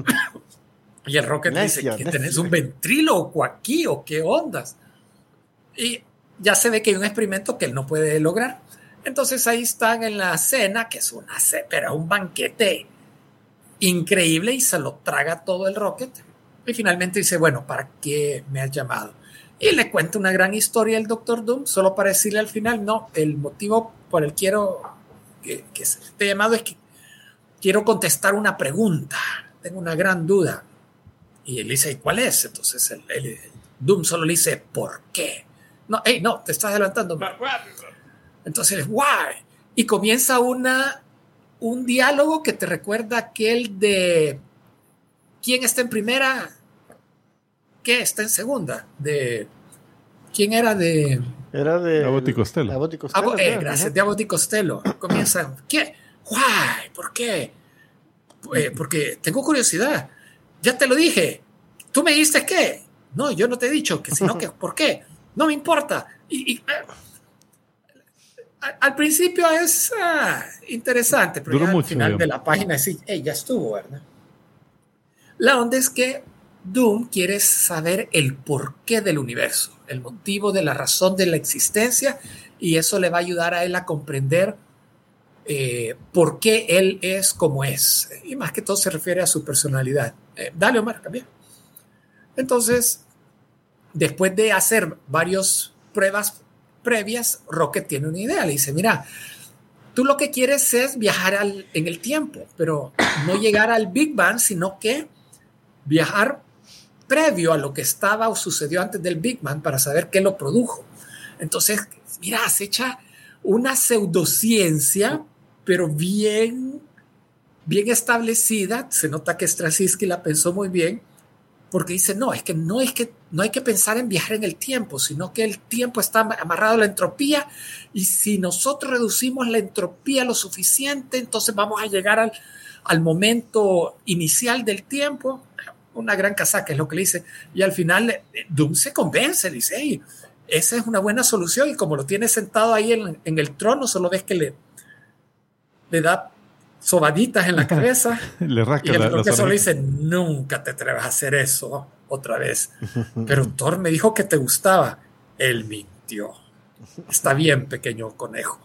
Y el Rocket Necio, dice que necio. tenés un ventríloco aquí o qué ondas. Y ya se ve que hay un experimento que él no puede lograr. Entonces ahí están en la cena, que es una cena, pero un banquete increíble, y se lo traga todo el Rocket. Y finalmente dice, bueno, ¿para qué me has llamado? Y le cuenta una gran historia al doctor Doom, solo para decirle al final, no, el motivo por el quiero que, que te he llamado es que quiero contestar una pregunta, tengo una gran duda. Y él dice, ¿y cuál es? Entonces el, el, el Doom solo le dice, ¿por qué? No, hey, no, te estás adelantando. Entonces, why? Y comienza una, un diálogo que te recuerda aquel de ¿quién está en primera? ¿Qué está en segunda? De ¿quién era de? Era de Abbott y Costello. Abbott y Costello, Abo, eh, ¿no? gracias, Ajá. de Abbott y Costello. Comienza, ¿qué? Why? ¿Por qué? Eh, porque tengo curiosidad. Ya te lo dije. ¿Tú me dijiste qué? No, yo no te he dicho que, sino que ¿por qué? No me importa. Y, y, eh, al principio es ah, interesante, pero Duró ya al mucho, final digamos. de la página sí, hey, ya estuvo, ¿verdad? La onda es que Doom quiere saber el porqué del universo, el motivo de la razón de la existencia, y eso le va a ayudar a él a comprender eh, por qué él es como es. Y más que todo se refiere a su personalidad. Eh, dale, Omar, cambia. Entonces, después de hacer varias pruebas previas, Rocket tiene una idea. Le dice, mira, tú lo que quieres es viajar al, en el tiempo, pero no llegar al Big Bang, sino que viajar previo a lo que estaba o sucedió antes del Big Bang para saber qué lo produjo. Entonces, mira, se echa una pseudociencia, pero bien, bien establecida. Se nota que Straczynski la pensó muy bien, porque dice, no, es que no, es que no hay que pensar en viajar en el tiempo, sino que el tiempo está amarrado a la entropía, y si nosotros reducimos la entropía lo suficiente, entonces vamos a llegar al, al momento inicial del tiempo. Una gran casaca es lo que le dice, y al final Doom se convence, dice, hey, esa es una buena solución, y como lo tiene sentado ahí en, en el trono, solo ves que le, le da sobaditas en la cabeza. Le rasca Y el la, Thor las que solo orejas. dice, nunca te atrevas a hacer eso otra vez. Pero Thor me dijo que te gustaba. Él mintió. Está bien, pequeño conejo.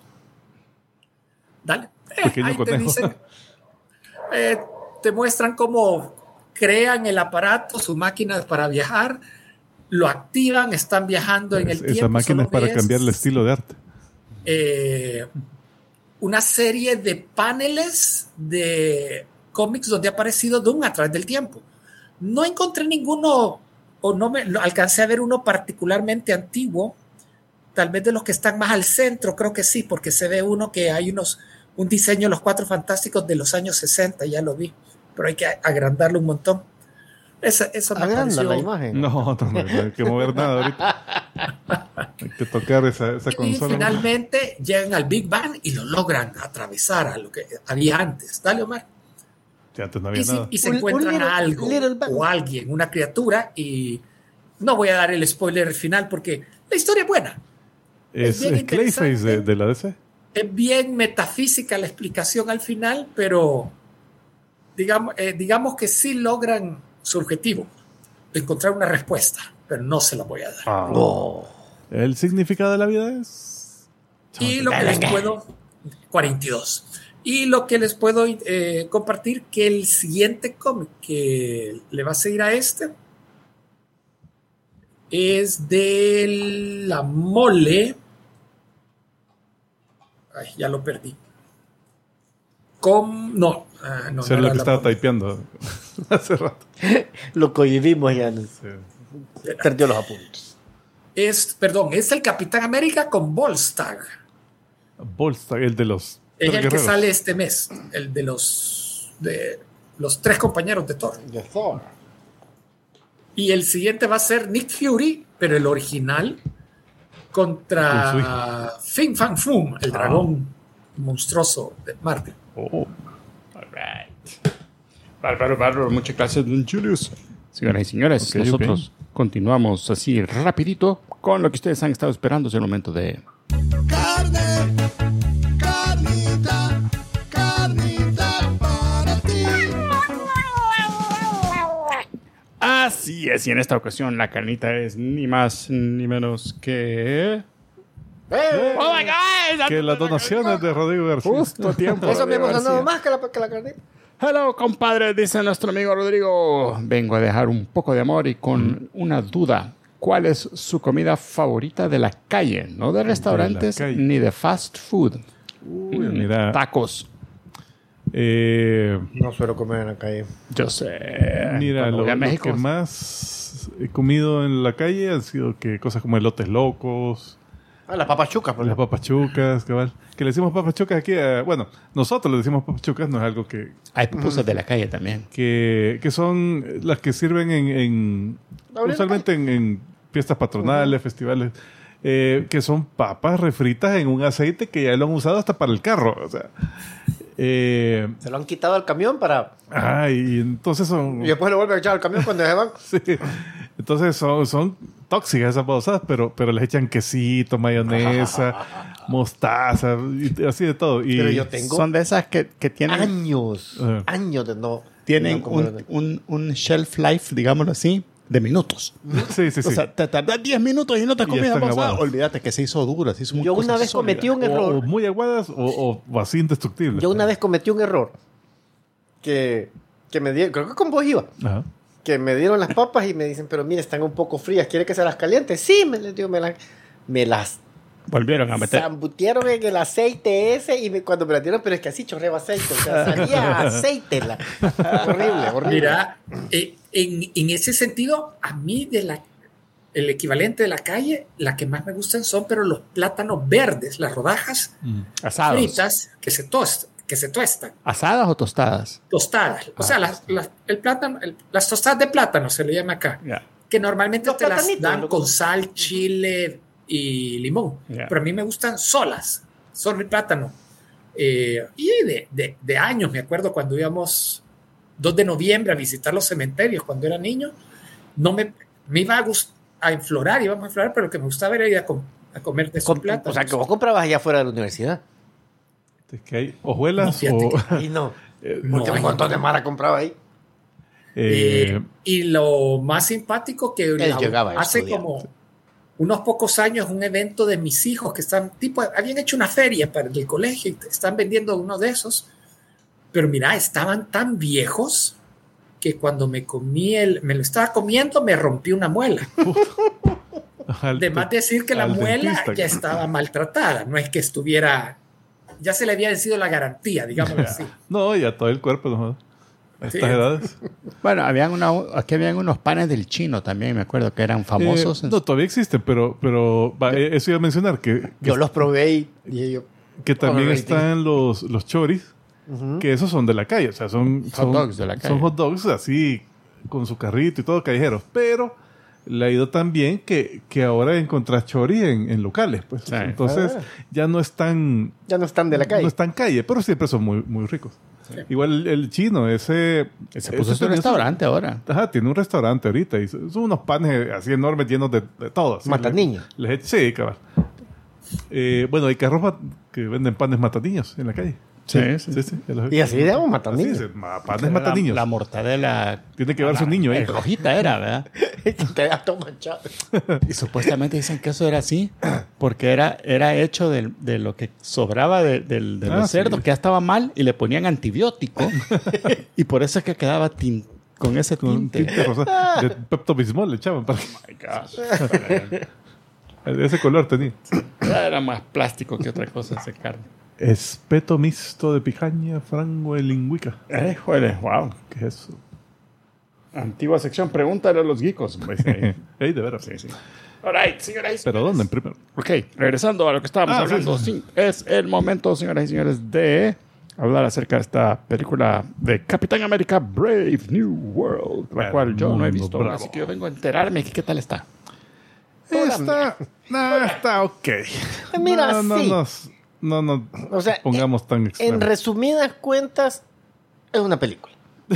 Dale. Eh, Pequeño ahí conejo. Te, dicen, eh, te muestran cómo crean el aparato, su máquina para viajar, lo activan, están viajando en el Es- tiempo. Esa máquina solo es para ves, cambiar el estilo de arte. eh, una serie de paneles de cómics donde ha aparecido Doom a través del tiempo. No encontré ninguno, o no me no, alcancé a ver uno particularmente antiguo, tal vez de los que están más al centro, creo que sí, porque se ve uno que hay unos, un diseño de los Cuatro Fantásticos de los años sesenta, ya lo vi, pero hay que agrandarlo un montón. Esa, eso me Agranda pareció. la imagen. No, no, no, no hay que mover nada ahorita. Hay que tocar esa, esa Y consola. finalmente llegan al Big Bang y lo logran atravesar a lo que había antes. Dale, Omar. Ya antes no había Y, si- nada. y se Un- encuentran un little- a algo little bang. o alguien, una criatura, y no voy a dar el spoiler final porque la historia es buena. Es, es bien es Clayface de, interesante. de la D C. Es bien metafísica la explicación al final, pero digamos, eh, digamos que sí logran su objetivo, encontrar una respuesta, pero no se la voy a dar. Ah. No. El significado de la vida es. Y lo que les puedo, cuarenta y dos. Y lo que les puedo eh, compartir, que el siguiente cómic que le va a seguir a este es de la Mole. Ay, ya lo perdí. Con, no, ah, no, Eso no es lo era que la estaba Mole. typeando hace rato. Lo cohibimos ya. no- Sí. Perdió los apuntes. Es, perdón, es el Capitán América con Volstagg. Volstagg, el de los. Es tres el que guerreros. sale este mes, el de los de los tres compañeros de Thor. De Thor. Y el siguiente va a ser Nick Fury, pero el original, contra Fin Fang Foom, el dragón monstruoso de Marvel. Oh. Bárbaro, bárbaro. Muchas gracias, don Julius. Señoras y señores, Ok, nosotros continuamos así rapidito con lo que ustedes han estado esperando. Es el momento de... Carne, carnita, carnita para ti. Así es, y en esta ocasión la carnita es ni más ni menos que... ¡Eh! ¡Oh, my God! Que las donaciones de Rodrigo García. Justo a tiempo. Eso me Rodrigo emocionó García. más que la, que la carnita. Hello, compadre, dice nuestro amigo Rodrigo. Vengo a dejar un poco de amor y con una duda. ¿Cuál es su comida favorita de la calle? No de restaurantes calle. ni de fast food. Uy, Mm, mira. Tacos. Eh, No suelo comer en la calle. Yo sé. mira, Cuando lo, voy a lo México, que más he comido en la calle han sido que cosas como elotes locos, Ah, las papas chucas, por las ejemplo. papas chucas, cabal. Que le decimos papas chucas aquí. a- bueno, nosotros le decimos papas chucas, no es algo que, Hay pupusas de la calle también. que, que son las que sirven en, en Gabriel, usualmente en, en fiestas patronales, festivales, eh, que son papas refritas en un aceite que ya lo han usado hasta para el carro. O sea, eh, Se lo han quitado al camión para... ah, y entonces son... Y después lo vuelven a echar al camión cuando se van. Sí. Entonces son, son tóxicas esas babosadas, pero, pero les echan quesito, mayonesa, mostaza, y así de todo. Y Pero yo tengo Son de esas que, que tienen, años, Ajá. años de no... tienen no comer un, de- un, un shelf life, digámoslo así, de minutos. Sí, sí, sí. O sea, te tardas diez minutos y no te Y comes ya la están bolsa. aguadas. Olvídate que se hizo dura. Se hizo muy Yo una cosa vez sólida. cometí un o, error. o muy aguadas o, o así indestructibles. Yo una vez cometí un error. Que, que me dieron... Creo que con vos iba. Ajá. Que me dieron las papas y me dicen, pero mire, están un poco frías. ¿Quiere que se las caliente? Sí, me, les digo, me, las, me las Volvieron a meter. zambutieron en el aceite ese y me- cuando me la dieron, pero es que así chorreaba aceite. O sea, salía aceite. La, horrible, horrible. Mira, eh, en, en ese sentido, a mí de la, el equivalente de la calle, la que más me gustan son pero los plátanos verdes, las rodajas Mm. Asados. fritas que se tostan, que se tuestan, ¿Asadas o tostadas? tostadas. O sea, las, las- el plátano, el- las tostadas de plátano se le llama acá, Ya. que normalmente Los te las platanitos, dan los- con sal, chile y limón. Ya. Pero a mí me gustan solas, solo el plátano. Eh, y de, de, de años, me acuerdo cuando íbamos dos de noviembre a visitar los cementerios cuando era niño, no me, me iba a, gust- a enflorar, íbamos a enflorar, pero lo que me gustaba era ir a, com- a comer de esos Com- plátanos. o sea, que vos comprabas allá afuera de la universidad. Es que hay hojuelas No, fíjate o... que- Y no. eh, No, Porque un montón de mara compraba ahí. eh, Eh, y lo más simpático que la- llegaba a hace estudiar. como unos pocos años un evento de mis hijos que están tipo habían hecho una feria para el colegio y te- están vendiendo uno de esos, pero mira, estaban tan viejos que cuando me comí el me lo estaba comiendo me rompí una muela. al- Además de decir que la al muela dentista. ya estaba maltratada, no es que estuviera, ya se le había vencido la garantía, digámoslo así. No, ya todo el cuerpo, no. A estas Sí. edades. Bueno, habían una, aquí habían unos panes del chino también, me acuerdo que eran famosos. Eh, no, todavía existen, pero, pero va, eh, eso iba a mencionar que, que, Yo los probé y dije yo. que también Alrighty. están los, los choris, que esos son de la calle, o sea, son Hot son- dogs de la calle. Son hot dogs así, con su carrito y todo, callejeros, pero le ha ido tan bien que, que ahora encontrás choris en, en locales, pues. Sí. Entonces, Ah. ya no están, Ya no están de la calle. no están calle, pero siempre son muy, muy ricos. Igual el, el chino, ese... Se puso ese su tenía restaurante ahora. Ajá, tiene un restaurante ahorita y son son unos panes así enormes llenos de, de todo. así. Matan Le- niños. les echa- sí, cabal. Eh, bueno, hay carros ma- que venden panes mataniños en la calle. Sí, sí. Sí, sí, ya los- Y así de vamos matan Así niños. se- ma- panes La, mataniños. la mortadela. Tiene que llevarse un niño ahí. El rojita era, ¿verdad? Queda todo manchado. Y supuestamente dicen que eso era así, porque era, era hecho del- de, lo que sobraba de, del- de Ah, los sí. cerdos, que ya estaba mal, y le ponían antibiótico. Y por eso es que quedaba tin- con ese Con un tinte. tinte rosa. De Pepto Bismol le echaban. Para My gosh. de ese color tenía. Era más plástico que otra cosa ese carne. Espeto mixto de picaña, frango y lingüica. Eh, joder, wow. ¿Qué es eso? Antigua sección, pregúntale a los geekos. Ey, de veras. Sí, sí. All right, señoras y Pero ¿dónde primero? Ok, regresando a lo que estábamos Ah, sí, hablando, sí, sí, es el momento, señoras y señores, de hablar acerca de esta película de Capitán América Brave New World, la El cual yo no he mundo visto, bravo. así que yo vengo a enterarme que qué tal está. Está, no, está ok. Mira, no, no, sí. nos- no, no, O sea, pongamos tan En extremo. resumidas cuentas, es una película.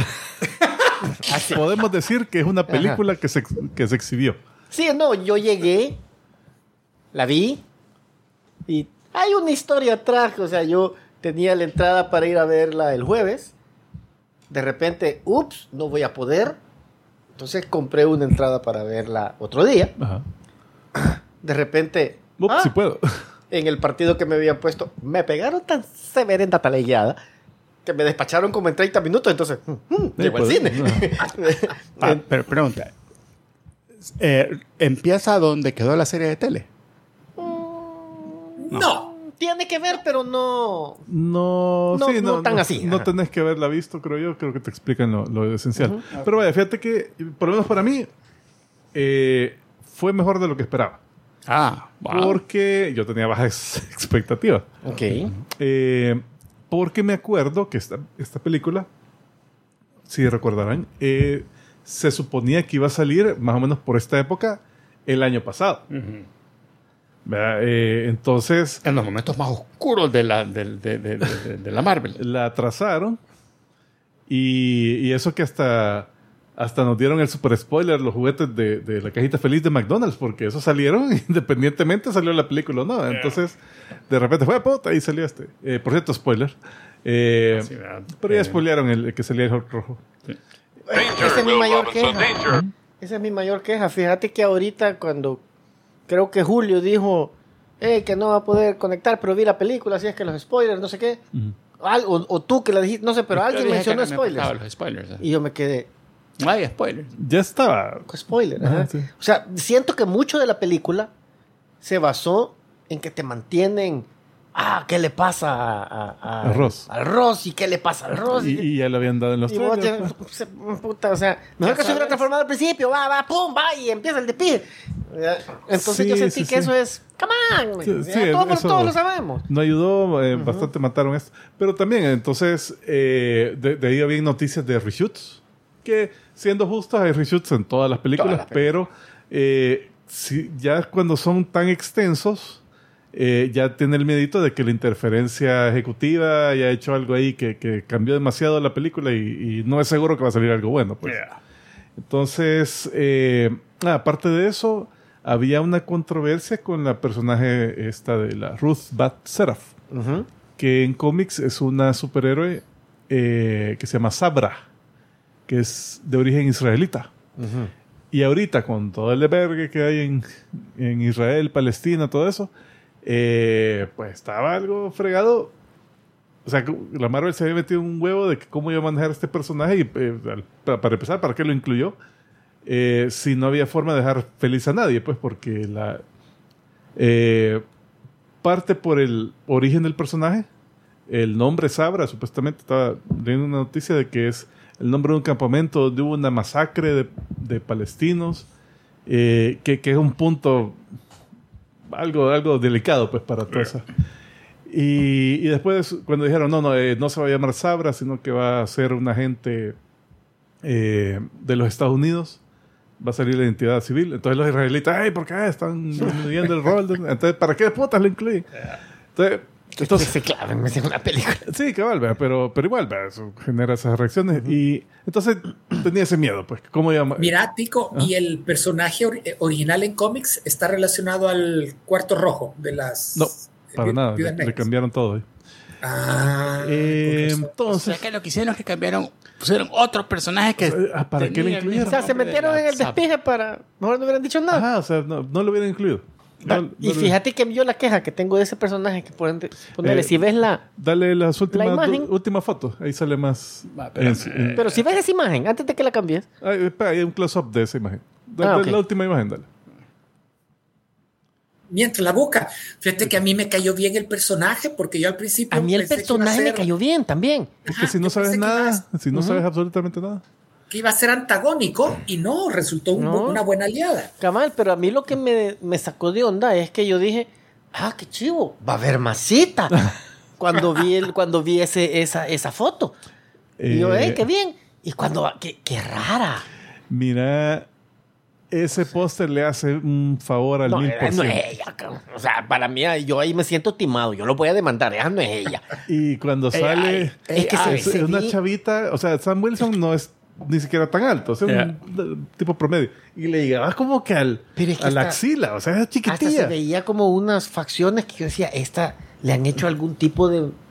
Así. Podemos decir que es una película que se, ex- que se exhibió. Sí, no, yo llegué, la vi y hay una historia atrás. O sea, yo tenía la entrada para ir a verla el jueves. De repente, ups, no voy a poder. Entonces compré una entrada para verla otro día. Ajá. De repente, Ups, ah, sí puedo. en el partido que me habían puesto, me pegaron tan severenda talegueada que me despacharon como en treinta minutos. Entonces, mm, mm, llego al pues, cine. no. Ah, pero pregunta. Eh, ¿Empieza donde quedó la serie de tele? No. Tiene que ver, pero no. No, No- sí, no tan así, No ajá. tenés que haberla visto, creo yo. Creo que te explican lo, lo esencial. Pero vaya, fíjate que, por lo menos para mí, eh, fue mejor de lo que esperaba. Ah, wow. Porque yo tenía bajas expectativas. Ok. Eh, porque me acuerdo que esta, esta película, si recordarán, eh, se suponía que iba a salir más o menos por esta época el año pasado. ¿Verdad? Eh, entonces En los momentos más oscuros de la, del- de, de- de- de- de la Marvel. la atrasaron y, y eso que hasta, hasta nos dieron el super spoiler, los juguetes de, de la cajita feliz de McDonald's, porque esos salieron independientemente salió la película o no. Entonces, de repente fue, puta, ahí salió este. Eh, por cierto, spoiler. Eh, Sí, ¿verdad? pero ya Eh, spoilearon el, el que salía el Hulk rojo. Esa es mi mayor queja. Esa es mi mayor queja. Fíjate que ahorita cuando creo que Julio dijo eh, que no va a poder conectar, pero vi la película, así es que los spoilers, no sé qué. Al- o, o tú que la dijiste, no sé, pero yo alguien dije mencionó que no me spoilers. importaban los spoilers. ¿eh? Y yo me quedé, No hay spoilers. Ya estaba. spoiler. Ajá, ajá. sí. O sea, siento que mucho de la película se basó en que te mantienen. Ah, ¿qué le pasa a, a- a- A Ross. al Ross? ¿Y qué le pasa al Ross? Y, y ya lo habían dado en los Y vos trailers. ya- se- puta, o sea, mejor que se hubiera transformado al principio, va, va, pum, va, y empieza el despide. Entonces Sí, yo sentí sí, que sí. eso es, come on, man. Sí, Ya sí, todos, eso- todos lo sabemos. No ayudó, eh, bastante mataron esto. Pero también, entonces, eh, de, de ahí había noticias de reshoots. Que, siendo justos, hay reshoots en todas las películas, Todas las películas. pero eh, si, ya cuando son tan extensos, eh, ya tiene el miedito de que la interferencia ejecutiva haya hecho algo ahí que, que cambió demasiado la película y, y no es seguro que va a salir algo bueno. Pues. Entonces, eh, ah, aparte de eso, había una controversia con la personaje esta de la Ruth Bat Seraph, que en cómics es una superhéroe eh, que se llama Sabra, que es de origen israelita. Y ahorita, con todo el albergue que hay en, en Israel, Palestina, todo eso, eh, pues estaba algo fregado. O sea, la Marvel se había metido un huevo de que cómo iba a manejar este personaje y, eh, al- para, para empezar, ¿para qué lo incluyó? Eh, si no había forma de dejar feliz a nadie, pues porque la eh, parte por el origen del personaje, el nombre Sabra, supuestamente estaba leyendo una noticia de que es el nombre de un campamento donde hubo una masacre de, de palestinos, eh, que, que es un punto algo, algo delicado pues para toda esa. Y, y después cuando dijeron no, no, eh, no se va a llamar Sabra, sino que va a ser un agente eh, de los Estados Unidos, va a salir la identidad civil. Entonces los israelitas, ay, ¿por qué están disminuyendo el rol? de-?" Entonces, ¿para qué putas lo incluyen? Entonces, Entonces, sí, claro, me hacía una película. sí, cabal, ¿verdad? pero, pero igual, ¿verdad? Eso genera esas reacciones. Y entonces tenía ese miedo, pues, ¿cómo llama? Mira, Tico, ¿Ah? y el personaje or- eh, original en cómics está relacionado al cuarto rojo de las. No, para vi- nada, le, viudas le negras. cambiaron todo. ¿eh? Ah, Eh, con razón. O entonces, sea que lo que hicieron es que cambiaron, pusieron otro personaje que. Ah, ¿para qué lo tenía el incluyeron? O sea, se nombre de metieron la en el Sabra. despije para. Mejor no hubieran dicho nada. ajá, o sea, no, no lo hubieran incluido. No- no Y lo- fíjate que yo la queja que tengo de ese personaje, que por ende- ponerle, Eh, si ves la. Dale las últimas, imagen. du- última foto, ahí sale más. Va, pero- en- en- Pero si ves esa imagen, antes de que la cambies. Ay, espera, hay un close-up de esa imagen. Da- Ah, da ok. La última imagen, dale. Mientras la busca, fíjate que a mí me cayó bien el personaje porque yo al principio. A mí el pensé que iba a personaje me ser- cayó bien también. Es Ajá, que si no yo sabes pensé que nada, ibas- si no sabes absolutamente nada. que iba a ser antagónico y no, resultó un- No. una buena aliada. Cabal, pero a mí lo que me, me sacó de onda es que yo dije, ah, qué chivo, va a haber masita. cuando vi el, cuando vi ese, esa, esa foto. Y yo, Eh, eh, qué bien. Y cuando, qué, qué rara. Mira, ese póster le hace un favor al No, mil esa por no es ciento. ella, cabrón. O sea, para mí, yo ahí me siento timado. Yo lo voy a demandar, esa no es ella. Y cuando sale, ay, es que se- es se una vi- chavita, o sea, Sam Wilson no es ni siquiera tan alto, o sea, Yeah. un tipo promedio. Y le llegaba como que al, Pero es que a la hasta- axila, o sea, es Hasta se chiquitilla. veía como unas facciones que yo decía, esta, le han hecho algún tipo de...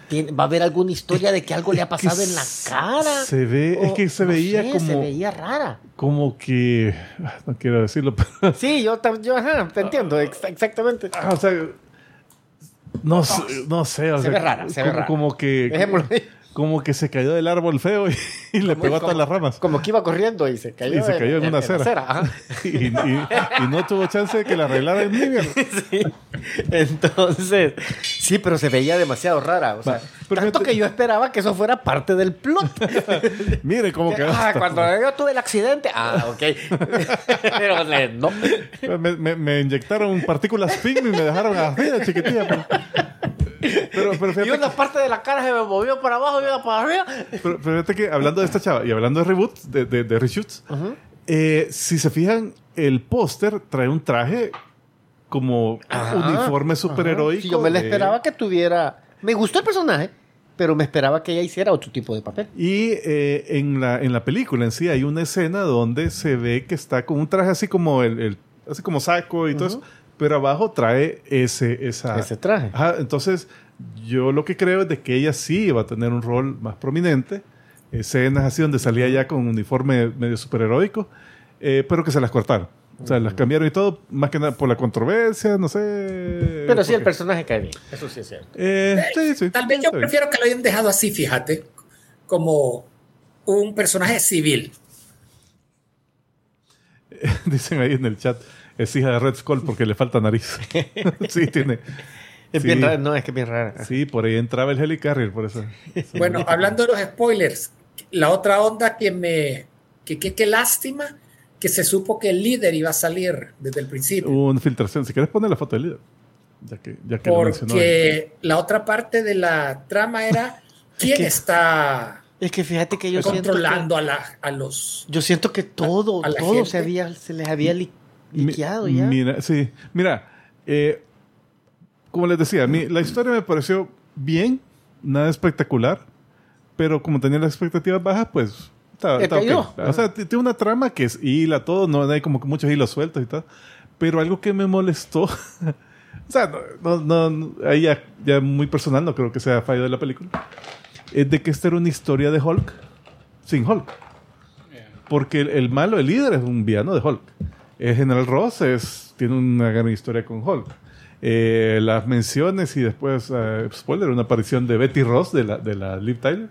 tiene- va a haber alguna historia de que algo le ha Es que pasado en la cara. Se ve, es O, que se no veía sé, como, se veía rara. como que, ah, no quiero decirlo, pero, Sí, yo, tam- yo ajá, te entiendo, ex- exactamente. ah, o sea, no, sé, no sé, o Se sea, ve rara, se ve como, rara. como que, Dejémoslo ahí. como que se cayó del árbol feo y, y le pegó a todas las ramas. Como que iba corriendo y se cayó, Y se cayó en una la acera. ajá. Y, y- y no tuvo chance de que la arreglaran ni bien. Sí. Entonces, sí, pero se veía demasiado rara. O sea, Va, pero tanto fíjate- que yo esperaba que eso fuera parte del plot. Mire cómo quedó. Ah, cuando yo tuve el accidente. Ah, ok. Pero eh, no. Me, me- me inyectaron partículas P I M y me dejaron así de chiquitilla. Pero, pero, pero Y fíjate, una parte de la cara se me movió para abajo y una para arriba. pero- pero fíjate que hablando de esta chava y hablando de reboots, de, de, de reshoots, eh, si se fijan, el póster trae un traje como Ajá, uniforme ajá. superheroico. Sí, yo me la de- esperaba que tuviera. Me gustó el personaje, pero me esperaba que ella hiciera otro tipo de papel. Y eh, en, la, en la película en sí hay una escena donde se ve que está con un traje así como el, el- así como saco y todo eso, pero abajo trae ese, esa, Ese traje. Ajá, entonces, yo lo que creo es de que ella sí va a tener un rol más prominente. Escenas así donde salía ya con un uniforme medio superheroico, eh, pero que se las cortaron. O sea, las cambiaron y todo, más que nada por la controversia, no sé. Pero sí, por el qué. personaje cae bien. Eso sí es cierto. Eh, sí, sí. Tal vez yo está bien. prefiero que lo hayan dejado así, fíjate, como un personaje civil. Dicen ahí en el chat, es hija de Red Skull porque le falta nariz. Sí, tiene. Es Sí. bien raro. No, es que es bien rara. Sí, por ahí entraba el Helicarrier, por eso. Bueno, hablando de los spoilers, la otra onda que me... que que- qué lástima que se supo que el líder iba a salir desde el principio. Hubo una filtración. Si quieres poner la foto del líder. Ya que, ya que lo mencionó. Porque la otra parte de la trama era quién que- está Es que fíjate que yo siento que, controlando a, la, a los... yo siento que todo, a la todo gente. se, había, se les había li- Mi- liqueado ya. Mira, sí. Mira, eh, como les decía, a mí la historia me pareció bien, nada espectacular, pero como tenía las expectativas bajas, pues está, Te está ok. cayó. O sea, t- tiene una trama que es hila todo, no hay como que muchos hilos sueltos y tal, pero algo que me molestó, o sea, no, no, no, ahí ya, ya muy personal, no creo que sea fallo de la película, es de que esta era una historia de Hulk sin Hulk. Porque el, el malo, el líder, es un villano de Hulk. El General Ross es, tiene una gran historia con Hulk. Eh, las menciones y después, eh, spoiler, una aparición de Betty Ross, de la, de la Liv Tyler.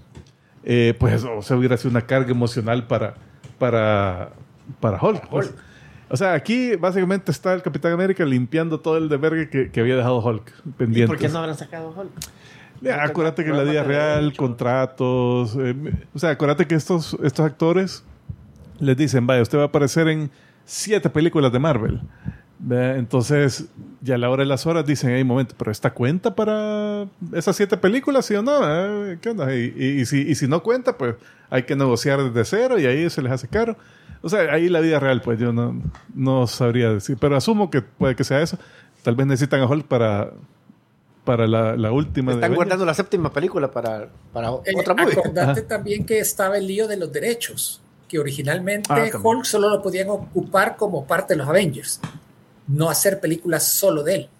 Eh, pues, o sea, hubiera sido una carga emocional para, para, para Hulk. pues. O sea, aquí básicamente está el Capitán América limpiando todo el debergue que, que había dejado Hulk ¿Y pendiente. por qué no habrán sacado Hulk? Ya, acuérdate que en la vida Programa de real, derecho. contratos. eh, o sea, acuérdate que estos, estos actores les dicen, vaya, usted va a aparecer en siete películas de Marvel. ¿Ve? Entonces, ya a la hora de las horas dicen, hey, momento, pero ¿esta cuenta para esas siete películas, sí o no? ¿Eh? ¿Qué onda? Y, y- y si, y si no cuenta, pues hay que negociar desde cero y ahí se les hace caro. O sea, ahí la vida real, pues yo no, no sabría decir. Pero asumo que puede que sea eso. Tal vez necesitan a Hulk para, para la, la última. de Están Avengers. guardando la séptima película para, para Eh, otra movie. acordate Ajá. también que estaba el lío de los derechos, que originalmente Ah, también. Hulk solo lo podían ocupar como parte de los Avengers, no hacer películas solo de él,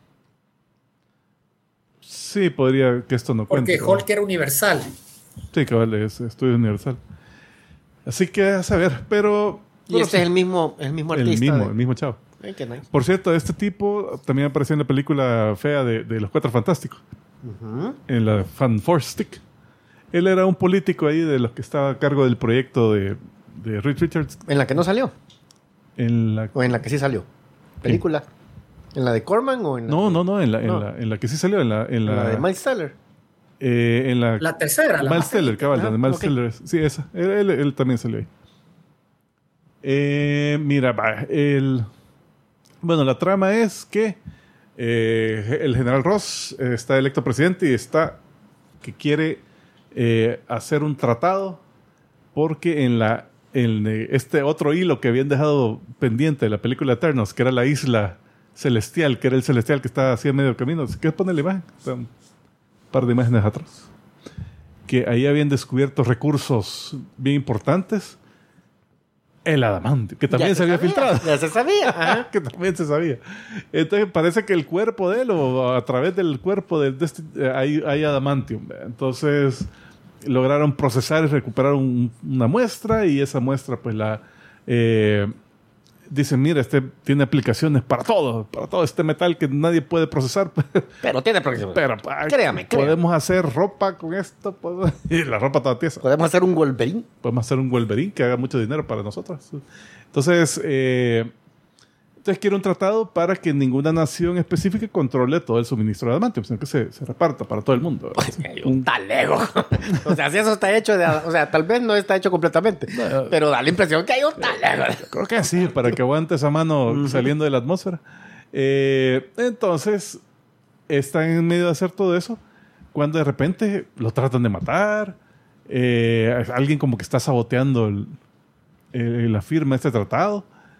Sí, podría que esto no cuente. porque Hulk era universal. Sí, cabal, es Estudio Universal. Así que a saber, pero... Y pero este sí, es el mismo, el mismo el artista. mismo, de- el mismo chavo. Ay, qué nice. Por cierto, este tipo también apareció en la película fea de, de Los Cuatro Fantásticos, Ujú. en la Fan Force Stick. Él era un político ahí de los que estaba a cargo del proyecto de, de Reed Richards En la que no salió. en la... O en la que sí salió. Película. ¿En la de Corman o en la, No, no, no, en la, en No. la, en la que sí salió, en la... En en la, la de Miles Teller? eh, en la La tercera, la Miles más Teller, cabal, Ah, la de Miles ok. Teller. Sí, esa. Él, él- él también salió ahí. Eh, mira, va, el... Bueno, la trama es que eh, el general Ross eh, está electo presidente y está que quiere eh, hacer un tratado porque en la en eh, este otro hilo que habían dejado pendiente de la película Eternals, que era la isla celestial, que era el celestial que está así en medio camino. ¿Qué pone la imagen? Está un par de imágenes atrás. Que ahí habían descubierto recursos bien importantes el adamantium, que también Ya se había sabía, filtrado. Ya se sabía. Ajá. Que también se sabía. Entonces parece que el cuerpo de él, o a través del cuerpo de, de este, eh, hay, hay adamantium. ¿Verdad? Entonces lograron procesar y recuperar un- una muestra, y esa muestra pues la... Eh, dicen, mira, este tiene aplicaciones para todo, para todo este metal que nadie puede procesar. Pero tiene próximo. Pero ay, Créame, créame. podemos hacer ropa con esto. Pues, y la ropa toda tiesa. Podemos hacer un Wolverine. Podemos hacer un Wolverine que haga mucho dinero para nosotros. Entonces, eh, entonces quiere un tratado para que ninguna nación específica controle todo el suministro de adamantium, sino que se, se reparta para todo el mundo. Un talego. O sea, si eso está hecho de... O sea, tal vez no está hecho completamente. Pero da la impresión que hay un talego. Creo que sí, para que aguante esa mano saliendo de la atmósfera. Eh, entonces, está en medio de hacer todo eso, cuando de repente lo tratan de matar. Eh, alguien como que está saboteando el- el- la firma de este tratado.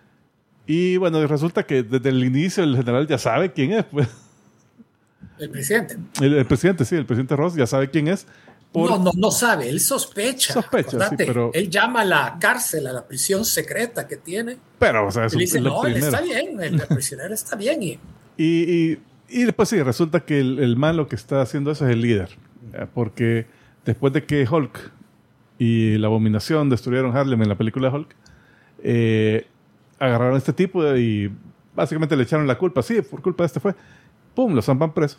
Y bueno, resulta que desde el inicio el general ya sabe quién es. Pues. El presidente. El, el presidente, sí, el presidente Ross ya sabe quién es. por- No, no, no sabe, él sospecha. Sospecha, sí, Acordate, pero- él llama a la cárcel, a la prisión secreta que tiene. Pero, o sea, es Y le dice, lo no, él primero. está bien, el, el prisionero está bien. Y Y, y, y después sí, resulta que el, el malo que está haciendo eso es el líder. ¿Ya? Porque después de que Hulk y la Abominación destruyeron Harlem en la película de Hulk, eh, agarraron a este tipo y básicamente le echaron la culpa. Sí, por culpa de este fue. ¡Pum! Lo zampan preso.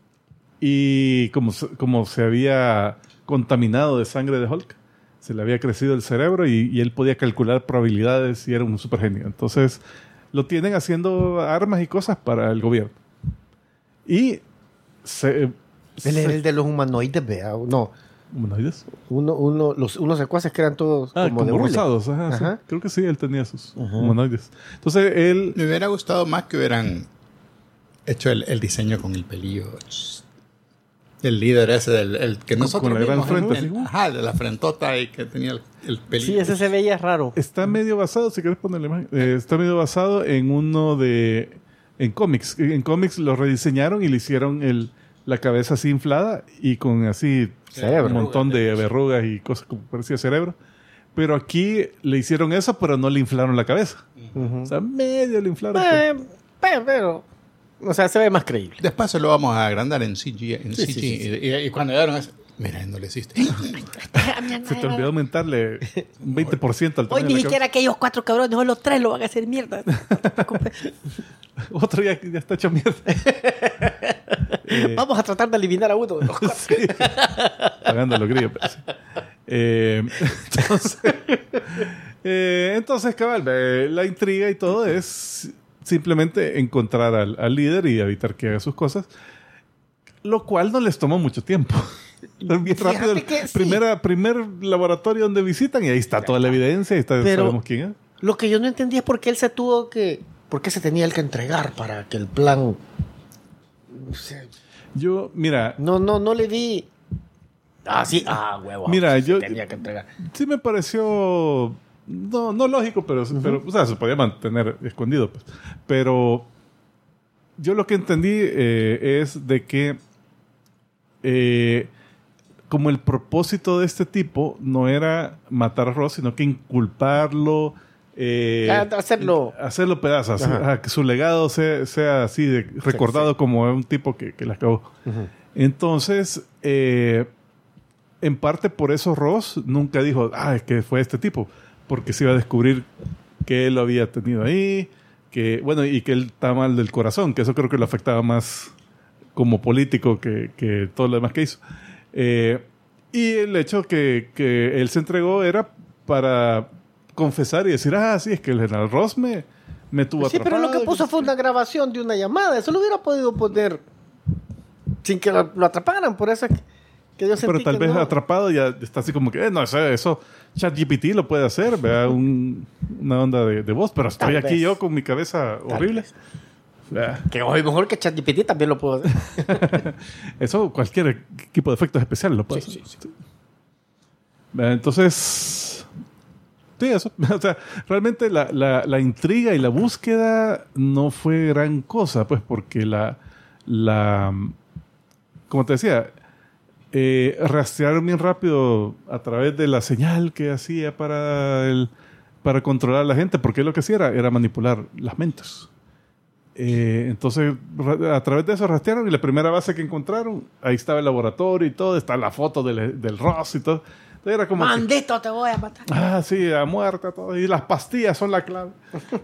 Y como, se- como se había contaminado de sangre de Hulk, se le había crecido el cerebro y, y él podía calcular probabilidades y era un super genio. Entonces lo tienen haciendo armas y cosas para el gobierno. Y se, Él era el de los humanoides, vea. No. ¿Humanoides? Uno, uno, los, unos secuaces que eran todos Ah, como, como, de hule. rosados. Ajá, sí. Ajá. Creo que sí, él tenía sus humanoides. Entonces él... Me hubiera gustado más que hubieran hecho el, el diseño con el pelillo. El líder ese, del, el que Con- nosotros con la gran vimos, frente, el- así, uh. ajá, de la frentota y que tenía el, el pelillo. Sí, ese se veía raro. Está medio basado, si quieres poner la imagen, eh, está medio basado en uno de... En cómics. En cómics lo rediseñaron y le hicieron el, la cabeza así inflada y con así Cerebro. un montón de verrugas y cosas como parecía cerebro. Pero aquí le hicieron eso, pero no le inflaron la cabeza. O sea, medio le inflaron. Eh, pero, pero, o sea, se ve más creíble. Después se lo vamos a agrandar en C G. En Sí, C G sí, sí, sí. Y, y- y cuando dieron eso, mira, no le hiciste. Se te olvidó aumentarle un veinte por ciento al Hoy tamaño ni de la siquiera aquellos cuatro cabrones, solo los tres lo van a hacer mierda. cabeza. Otro ya, ya está hecho mierda. Eh, Vamos a tratar de eliminar a uno de los cuatro. sí. Pagando los grillos. pero sí. Eh, entonces, eh, entonces, cabal, eh, la intriga y todo es simplemente encontrar al, al líder y evitar que haga sus cosas, lo cual no les tomó mucho tiempo. Bien Fíjate rápido. el que sí. primera, primer laboratorio donde visitan y ahí está toda la evidencia, ahí está, Pero- sabemos quién es. Lo que yo no entendía es por qué él se tuvo que... ¿Por qué se tenía él que entregar para que el plan... o sea, Yo, mira, no, no, no le vi... Ah, sí. Ah, huevo. Mira, se yo- tenía que entregar. sí me pareció no, no lógico, pero, pero o sea, se podía mantener escondido. Pues. Pero yo lo que entendí eh, es de que eh, como el propósito de este tipo no era matar a Ross, sino que inculparlo, eh, Ah, hacerlo... hacerlo pedazos, Ajá. ajá, que su legado sea, sea así de, recordado como un tipo que, que la acabó. Ujú. Entonces, eh, en parte por eso Ross nunca dijo, ah, es que fue este tipo, porque se iba a descubrir que él lo había tenido ahí, que, bueno, y que él está mal del corazón, que eso creo que lo afectaba más como político que, que todo lo demás que hizo. Eh, y el hecho que, que él se entregó era para confesar y decir, ah, sí, es que el general Ross me, me tuvo Sí, pero lo que atrapado, puso fue una grabación de una llamada. Eso lo hubiera podido poner sin que lo, lo atraparan. Por eso es que, que yo sentí pero tal que vez no. atrapado ya está así como que, eh, no, eso, eso ChatGPT lo puede hacer, vea, un, una onda de, de voz, pero estoy Tal aquí vez. yo con mi cabeza Tal horrible. vez. Vea, Que hoy mejor que ChatGPT también lo puedo hacer. eso cualquier equipo de efectos especiales lo puede Sí, hacer. sí, Vea, entonces, sí, eso. O sea, realmente la, la, la intriga y la búsqueda no fue gran cosa, pues porque la, la como te decía, eh, rastrearon bien rápido a través de la señal que hacía para el para controlar a la gente, porque lo que hacía era, era manipular las mentes. Eh, entonces, a través de eso rastrearon y la primera base que encontraron, ahí estaba el laboratorio y todo, está la foto del, del Ross y todo. Entonces era como Maldito, que, te voy a matar. ah, sí, a muerte, todo. Y las pastillas son la clave.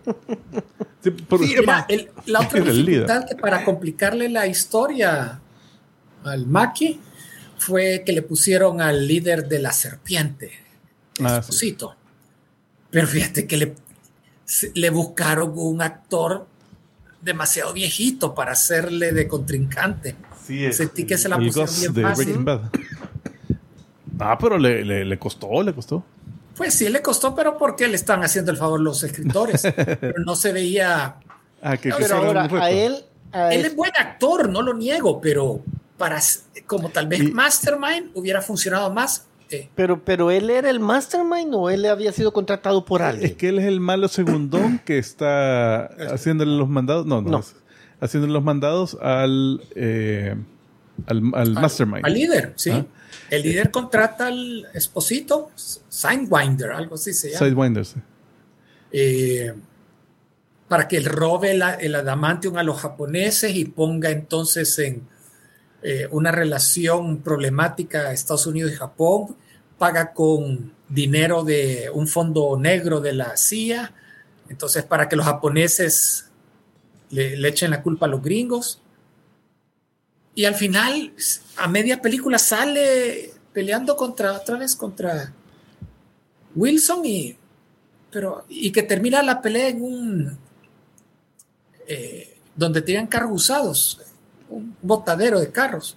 Sí, pero, Sí, mira, el- la otra Era el dificultad que para complicarle la historia al Maki fue que le pusieron al líder de la serpiente, Ah, Esposito. Pero fíjate que le, se- le buscaron un actor demasiado viejito para hacerle de contrincante. sí, es Sentí que se la el pusieron Gus bien de fácil. Breaking Bad. Ah, pero le, le, le costó, le costó. Pues sí, le costó, pero porque le están haciendo el favor los escritores. Pero no se veía. Ah, que, que Pero sí era ahora, un reto. a él... a Él él- es buen actor, no lo niego, pero para como tal vez Y- Mastermind hubiera funcionado más. eh, pero, pero él era el mastermind o él había sido contratado por alguien. Es que él es el malo segundón que está haciéndole los mandados. No, no. No. es- haciéndole los mandados al, eh, al, al Mastermind. Al líder, sí. Ah. El líder contrata al Esposito, Sidewinder, algo así se llama. Sidewinder, sí. eh, para que él robe la- el adamantium a los japoneses y ponga entonces en eh, una relación problemática a Estados Unidos y Japón, paga con dinero de un fondo negro de la C I A, entonces para que los japoneses le, le echen la culpa a los gringos. Y al final, a media película sale peleando contra, otra vez contra Wilson y pero y que termina la pelea en un eh, donde tenían carros usados, un botadero de carros.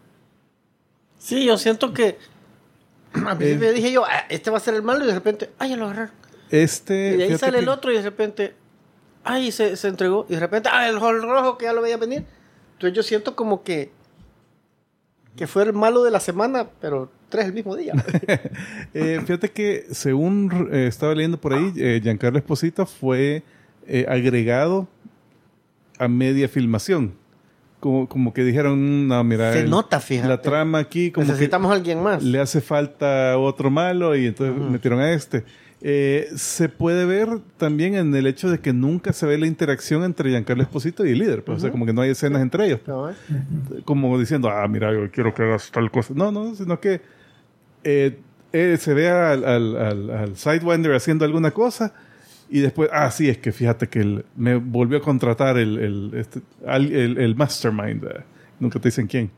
Sí, yo siento que... A mí Eh. me dije yo, "Ah, este va a ser el malo", y de repente, ay, ya lo agarraron. Este, Y de ahí fíjate sale el que- otro y de repente, ay, se, se entregó. Y de repente, ah, el Hulk rojo que ya lo veía venir. Entonces yo siento como que que fue el malo de la semana, pero tres el mismo día. Eh, fíjate que según eh, estaba leyendo por ahí, eh, Giancarlo Esposito fue eh, agregado a media filmación. Como, como que dijeron, no, mira, Se el- nota, fíjate. la trama aquí como Necesitamos a alguien más. que le hace falta otro malo y entonces Ujú. metieron a este. Eh, se puede ver también en el hecho de que nunca se ve la interacción entre Giancarlo Esposito y el líder. Pues, o sea, como que no hay escenas entre ellos. ¿No, eh? Como diciendo, ah, mira, yo quiero que hagas tal cosa. No, no, sino que eh, eh, se ve al, al, al, al Sidewinder haciendo alguna cosa y después, ah, sí, es que fíjate que el- me volvió a contratar el, el, este, al- el, el Mastermind. eh, nunca te dicen quién.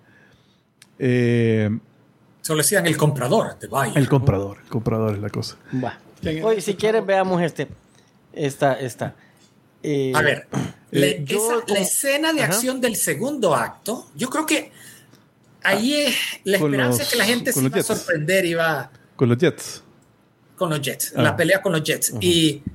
Eh, Solo decían el comprador de Bayer. el comprador. El comprador es la cosa. Va. Oye, si quieres, veamos este. Esta, esta. Eh, A ver, la, eh, yo esa- como- la escena de Ajá. acción del segundo acto, yo creo que ahí es la Con esperanza los- es que la gente con se los iba a Jets. sorprender y va Con los Jets. con los Jets, Ah. la pelea con los Jets. Y,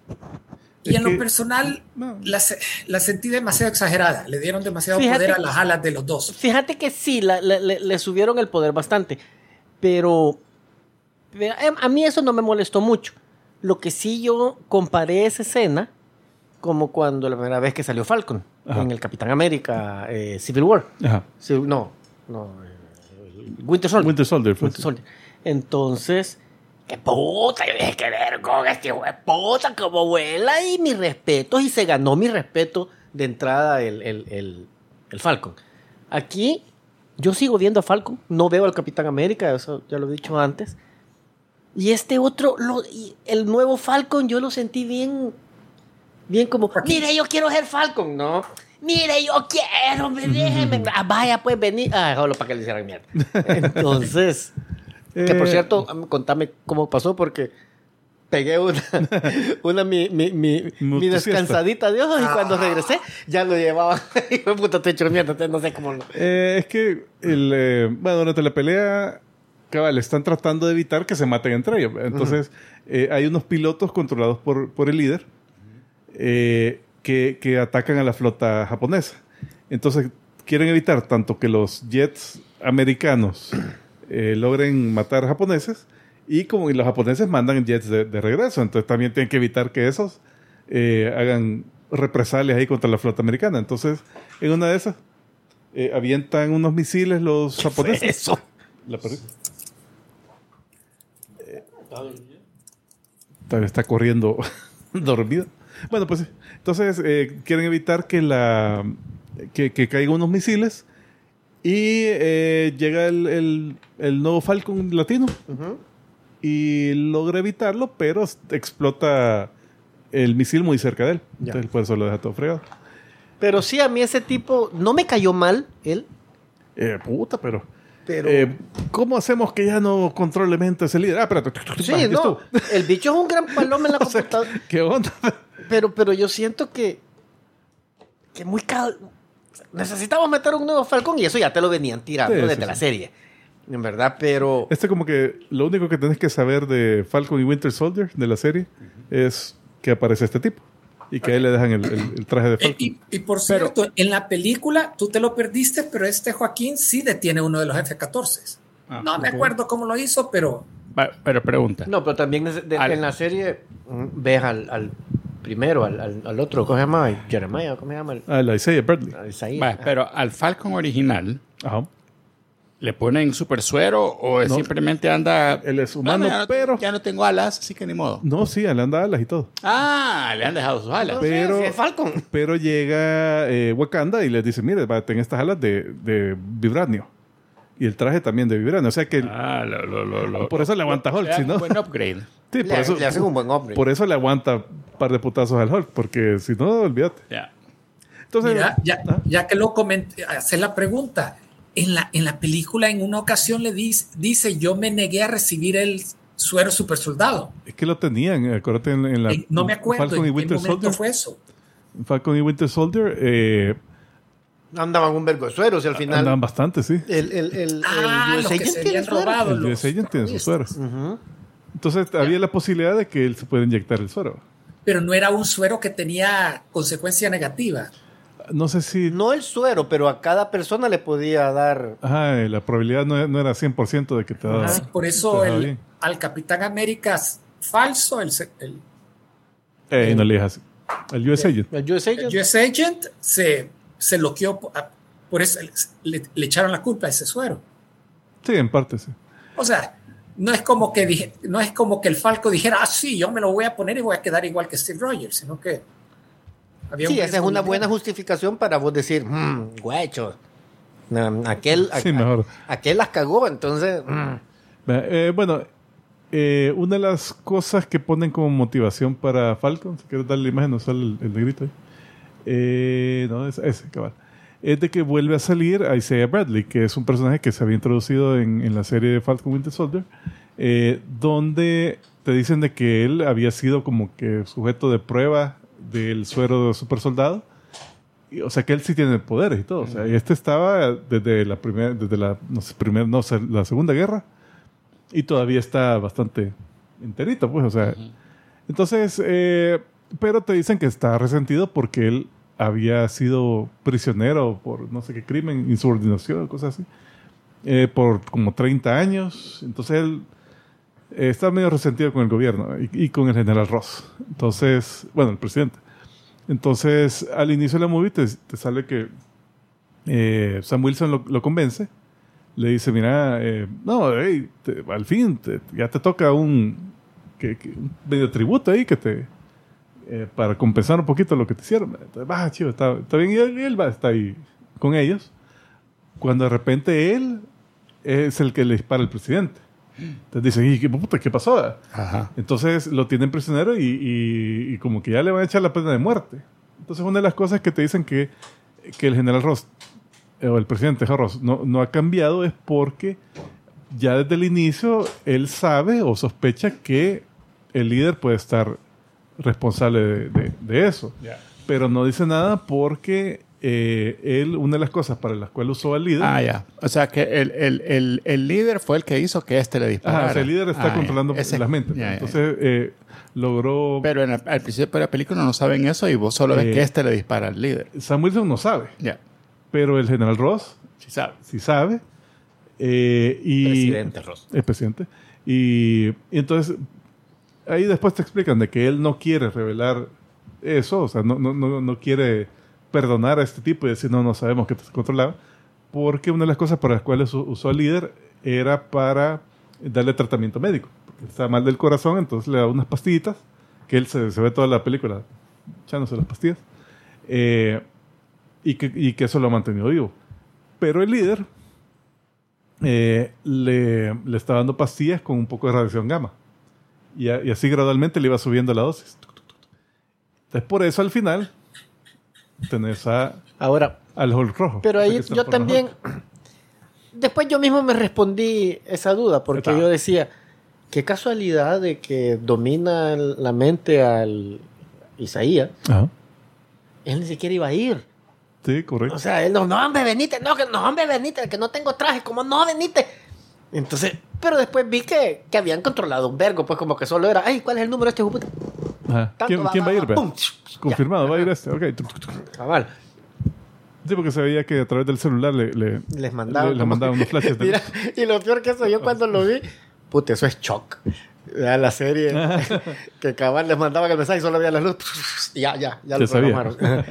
y Es en lo que- personal, no. la, se- la sentí demasiado exagerada. Le dieron demasiado Fíjate poder a que- las alas de los dos. Fíjate que sí, la- la- le, le subieron el poder bastante. Pero, pero, eh, a mí eso no me molestó mucho. Lo que sí yo comparé esa escena como cuando la primera vez que salió Falcon Ajá. en el Capitán América eh, Civil War. Ajá. Sí, no, no. eh, Winter Soldier. Winter Soldier. fue Winter así. Soldier. Entonces, qué puta, yo dije, qué ver con este hijo de puta, como vuela y mis respetos, y se ganó mi respeto de entrada el, el, el, el Falcon. Aquí, yo sigo viendo a Falcon, no veo al Capitán América, eso ya lo he dicho antes. Y este otro, lo- y el nuevo Falcon, yo lo sentí bien, bien como, mire, yo quiero ser Falcon, ¿no? Mire, yo quiero, me déjeme. Ah, vaya, pues venir. Ah, solo para que le hicieran mierda. Entonces, que por Eh, cierto, contame cómo pasó, porque pegué una, una mi, mi, mi, mi Motosiesta. descansadita de ojos y cuando regresé ya lo llevaba. Hijo de puta, estoy hecho mierda, entonces no sé cómo lo... Eh, es que, el, eh, bueno, durante la pelea, cabal, están tratando de evitar que se maten entre ellos. Entonces, eh, hay unos pilotos controlados por, por el líder eh, que, que atacan a la flota japonesa. Entonces, quieren evitar tanto que los jets americanos eh, logren matar japoneses y como y los japoneses mandan jets de, de regreso. Entonces, también tienen que evitar que esos eh, hagan represalias ahí contra la flota americana. Entonces, en una de esas, eh, avientan unos misiles los japoneses. Eso. La perdí. todavía está corriendo dormido. Bueno, pues entonces eh, quieren evitar que la que, que caigan unos misiles y eh, llega el, el, el nuevo Falcon latino Ujú. y logra evitarlo, pero explota el misil muy cerca de él. Ya. Entonces por eso lo deja todo fregado. Pero sí, a mí ese tipo no me cayó mal, él. Eh, puta, pero... Pero... Eh, ¿Cómo hacemos que ya no controle mente ese líder? Ah, espérate. sí, Aquí no. estuvo. El bicho es un gran paloma en la O sea, computadora. ¿qué onda? Pero, pero yo siento que... Que muy... cal- Necesitamos meter un nuevo Falcon y eso ya te lo venían tirando Sí, sí, desde sí. la serie. En verdad, pero... Este como que lo único que tenés que saber de Falcon y Winter Soldier de la serie es que aparece este tipo y que a él le dejan el, el- el traje de Eh, Falcon. Y, y por cierto, en la película tú te lo perdiste, pero este Joaquín sí detiene uno de los F catorce. Ah, no me ok. acuerdo cómo lo hizo, pero Va, pero pregunta. No, pero también de- de- Al- en la serie mm, ves al, al primero, al, al, al otro, ¿cómo se llama? Jeremiah, ¿cómo se llama? El, Ah, la Isaiah Bradley. a Isaías. Va, pero al Falcon original, Ajá. ¿le ponen super suero o No. simplemente anda... Él es humano, "Ah, ya no- pero... Ya no tengo alas, así que ni modo. No, sí, le han dado alas y todo. Ah, le han dejado sus alas. No sé, pero- si es Falcon. Pero llega eh, Wakanda y les dice, mire, va, ten estas alas de, de vibranio. Y el traje también de vibranio. O sea que Ah, lo, lo, lo, lo- por eso le aguanta Hulk, le dan si no... un buen upgrade. Sí, por Le, eso, le hacen un buen hombre. por eso le aguanta un par de putazos al Hulk, porque si no, olvídate. Ya. Entonces, mira, ya, ¿ah? ya que lo comenté, hacer la pregunta. En la, en la película, en una ocasión le dice, dice, yo me negué a recibir el suero super soldado. es que lo tenían, acuérdate en, en la Eh, no me acuerdo Falcon y en qué Winter momento Soldier. fue eso. Falcon y Winter Soldier eh, Andaban un vergo de sueros y al final... andaban bastante, sí. El, el, el, Ah, el los U S que Agent se tiene habían suero. robado. El U S los Agent tiene sus terroristas. sueros. Ujú. Entonces había la posibilidad de que él se pueda inyectar el suero. Pero no era un suero que tenía consecuencia negativa. No sé si... No el suero, pero a cada persona le podía dar... Ajá, eh, la probabilidad no, no era cien por ciento de que te daba... Sí, por eso te daba el- bien. al Capitán América falso, el, se- el, Eh, no le digas así. El U S Agent. El U S el Agent. U S Agent se, se loqueó, po- a- por eso le, le echaron la culpa a ese suero. Sí, en parte, sí. O sea, no es como que dije, no es como que el Falco dijera, ah, sí, yo me lo voy a poner y voy a quedar igual que Steve Rogers, sino que había un Sí, esa es riesgo una muy buena grande. justificación para vos decir, mmm, guacho. No, aquel, Sí, a- mejor. aquel las cagó, entonces... mm. Eh, bueno, eh, una de las cosas que ponen como motivación para Falcon, si quieres darle la imagen, no sale el, el negrito ahí. Eh, no, es ese, cabal. Es de que vuelve a salir a Isaiah Bradley, que es un personaje que se había introducido en, en la serie de Falcon Winter Soldier, eh, donde te dicen de que él había sido como que sujeto de prueba del suero de super soldado. Y, o sea que él sí tiene poderes y todo. O sea, y este estaba desde la primera, desde la no sé, primera, no sé, la Segunda Guerra y todavía está bastante enterito, pues, o sea. Entonces, eh, pero te dicen que está resentido porque él había sido prisionero por no sé qué crimen, insubordinación, cosas así, eh, por como treinta años. Entonces él eh, está medio resentido con el gobierno y, y con el general Ross. Entonces, bueno, el presidente. Entonces, al inicio de la movie te, te sale que eh, Sam Wilson lo, lo convence. Le dice, mira, eh, no, hey, te- al fin te- ya te toca un, que, que- un medio tributo ahí que te eh, para compensar un poquito lo que te hicieron. Entonces, va, chido, está, está bien. Y él, y él va, está ahí con ellos. Cuando de repente él es el que le dispara al presidente. Entonces dice, ¿y qué, puta, qué pasó? Ajá. Entonces lo tienen prisionero y, y- y como que ya le van a echar la pena de muerte. Entonces una de las cosas que te dicen que, que el general Ross, eh, o el presidente Ross, no, no ha cambiado es porque ya desde el inicio él sabe o sospecha que el líder puede estar responsable de, de- de eso. Ya. Pero no dice nada porque eh, él, una de las cosas para las cuales usó al líder... Ah, ya. O sea que el, el, el, el líder fue el que hizo que este le disparara. Ajá, o sea, el líder está Ah, ya. controlando Ese- las mentes. ya, ya. Entonces eh, logró... Pero en el- al principio de la película no saben eso y vos solo ves Eh, que este le dispara al líder. Sam Wilson no sabe, Ya. pero el general Ross Sí sabes. sí sabe. Eh, y Presidente Ross. El presidente. Y, y entonces, ahí después te explican de que él no quiere revelar eso, o sea, no, no, no, no quiere perdonar a este tipo y decir, no, no sabemos que te controlaba, porque una de las cosas para las cuales u- usó al líder era para darle tratamiento médico. está mal del corazón, entonces le da unas pastillitas, que él se, se ve toda la película echándose las pastillas, eh, y, que, y que eso lo ha mantenido vivo. Pero el líder eh, le, le está dando pastillas con un poco de radiación gamma. Y, a, y así gradualmente le iba subiendo la dosis. Entonces, por eso al final tenés a, Ahora, al Hulk rojo. pero ahí O sea, que yo está por también... Hulk. Después yo mismo me respondí esa duda, porque Está. yo decía, qué casualidad de que domina el- la mente al Isaías. Ajá. Él ni siquiera iba a ir. Sí, correcto. O sea, él no, no, hombre, venite, no, que no, hombre, venite, que no tengo traje, como no, venite. Entonces, pero después vi que, que habían controlado un vergo, pues como que solo era, ay, ¿cuál es el número de este hijo de puta? Ajá. Tanto ¿Quién, quién va a ir? Vea? pum, Confirmado, ya. va a ir este. Ok. Cabal. Sí, porque se veía que a través del celular le, le, Les mandaba, le, le como- mandaban unos flashes. de- Mira, y lo peor que eso, yo cuando lo vi, puta, eso es shock. Ya la serie que cabal les mandaban el mensaje y solo había la luz. Y ya, ya, ya Ya lo sabía. programaron.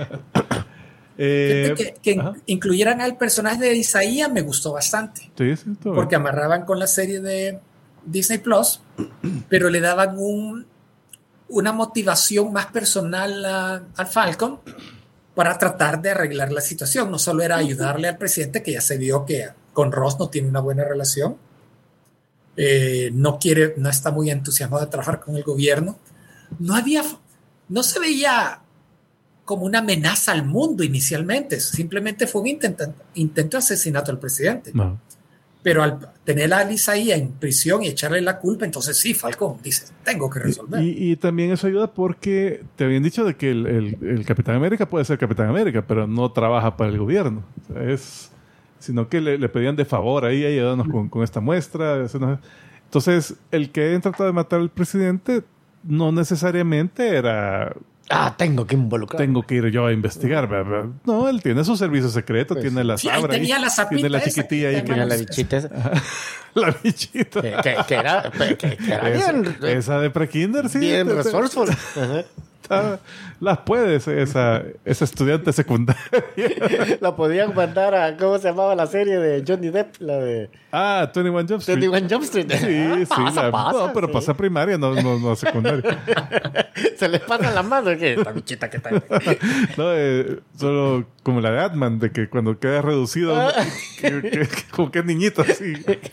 Eh, Fíjate que, que ajá. incluyeran al personaje de Isaías me gustó bastante. Sí, sí, todo Porque bien. amarraban con la serie de Disney Plus, pero le daban un, una motivación más personal a- al Falcon para tratar de arreglar la situación. No solo era ayudarle al presidente, que ya se vio que con Ross no tiene una buena relación, eh, no quiere, no está muy entusiasmado de trabajar con el gobierno. No había, no se veía como una amenaza al mundo inicialmente, simplemente fue un intento, intento de asesinato al presidente. No. Pero al tener a Lisa ahí en prisión y echarle la culpa, entonces sí, Falcon dice, tengo que resolver. Y, y también eso ayuda porque te habían dicho de que el, el- el Capitán América puede ser Capitán América, pero no trabaja para el gobierno. O sea, es, sino que le, le pedían de favor ahí, ayudarnos con, con esta muestra. hacernos- Entonces, el que hayan tratado de matar al presidente no necesariamente era Ah, tengo que involucrar. tengo que ir yo a investigar. ¿verdad? No, él tiene su servicio secreto, Pues tiene la Sí, ahí sabra ahí, tenía la zapita tiene la esa chiquitilla que ahí te que Mira la manos. bichita esa. la bichita. Que, que- que era, que, que era Esa, bien, esa de prekinder, sí. bien te- te- resourceful. Ajá. está- las puedes, esa, esa estudiante secundaria. La podían mandar a, ¿cómo se llamaba la serie de Johnny Depp? La de Ah, veintiuno Jump Street. veintiuno Jump Street. Sí, Ah, sí. pasa, la- pasa, no, pero sí. pasa primaria, no, no, no secundaria. Se les pasa la mano. ¿Qué? Esta bichita que está ahí. No, eh, solo como la de Atman, de que cuando queda reducido, Ah. que, que- que- como que es niñito así.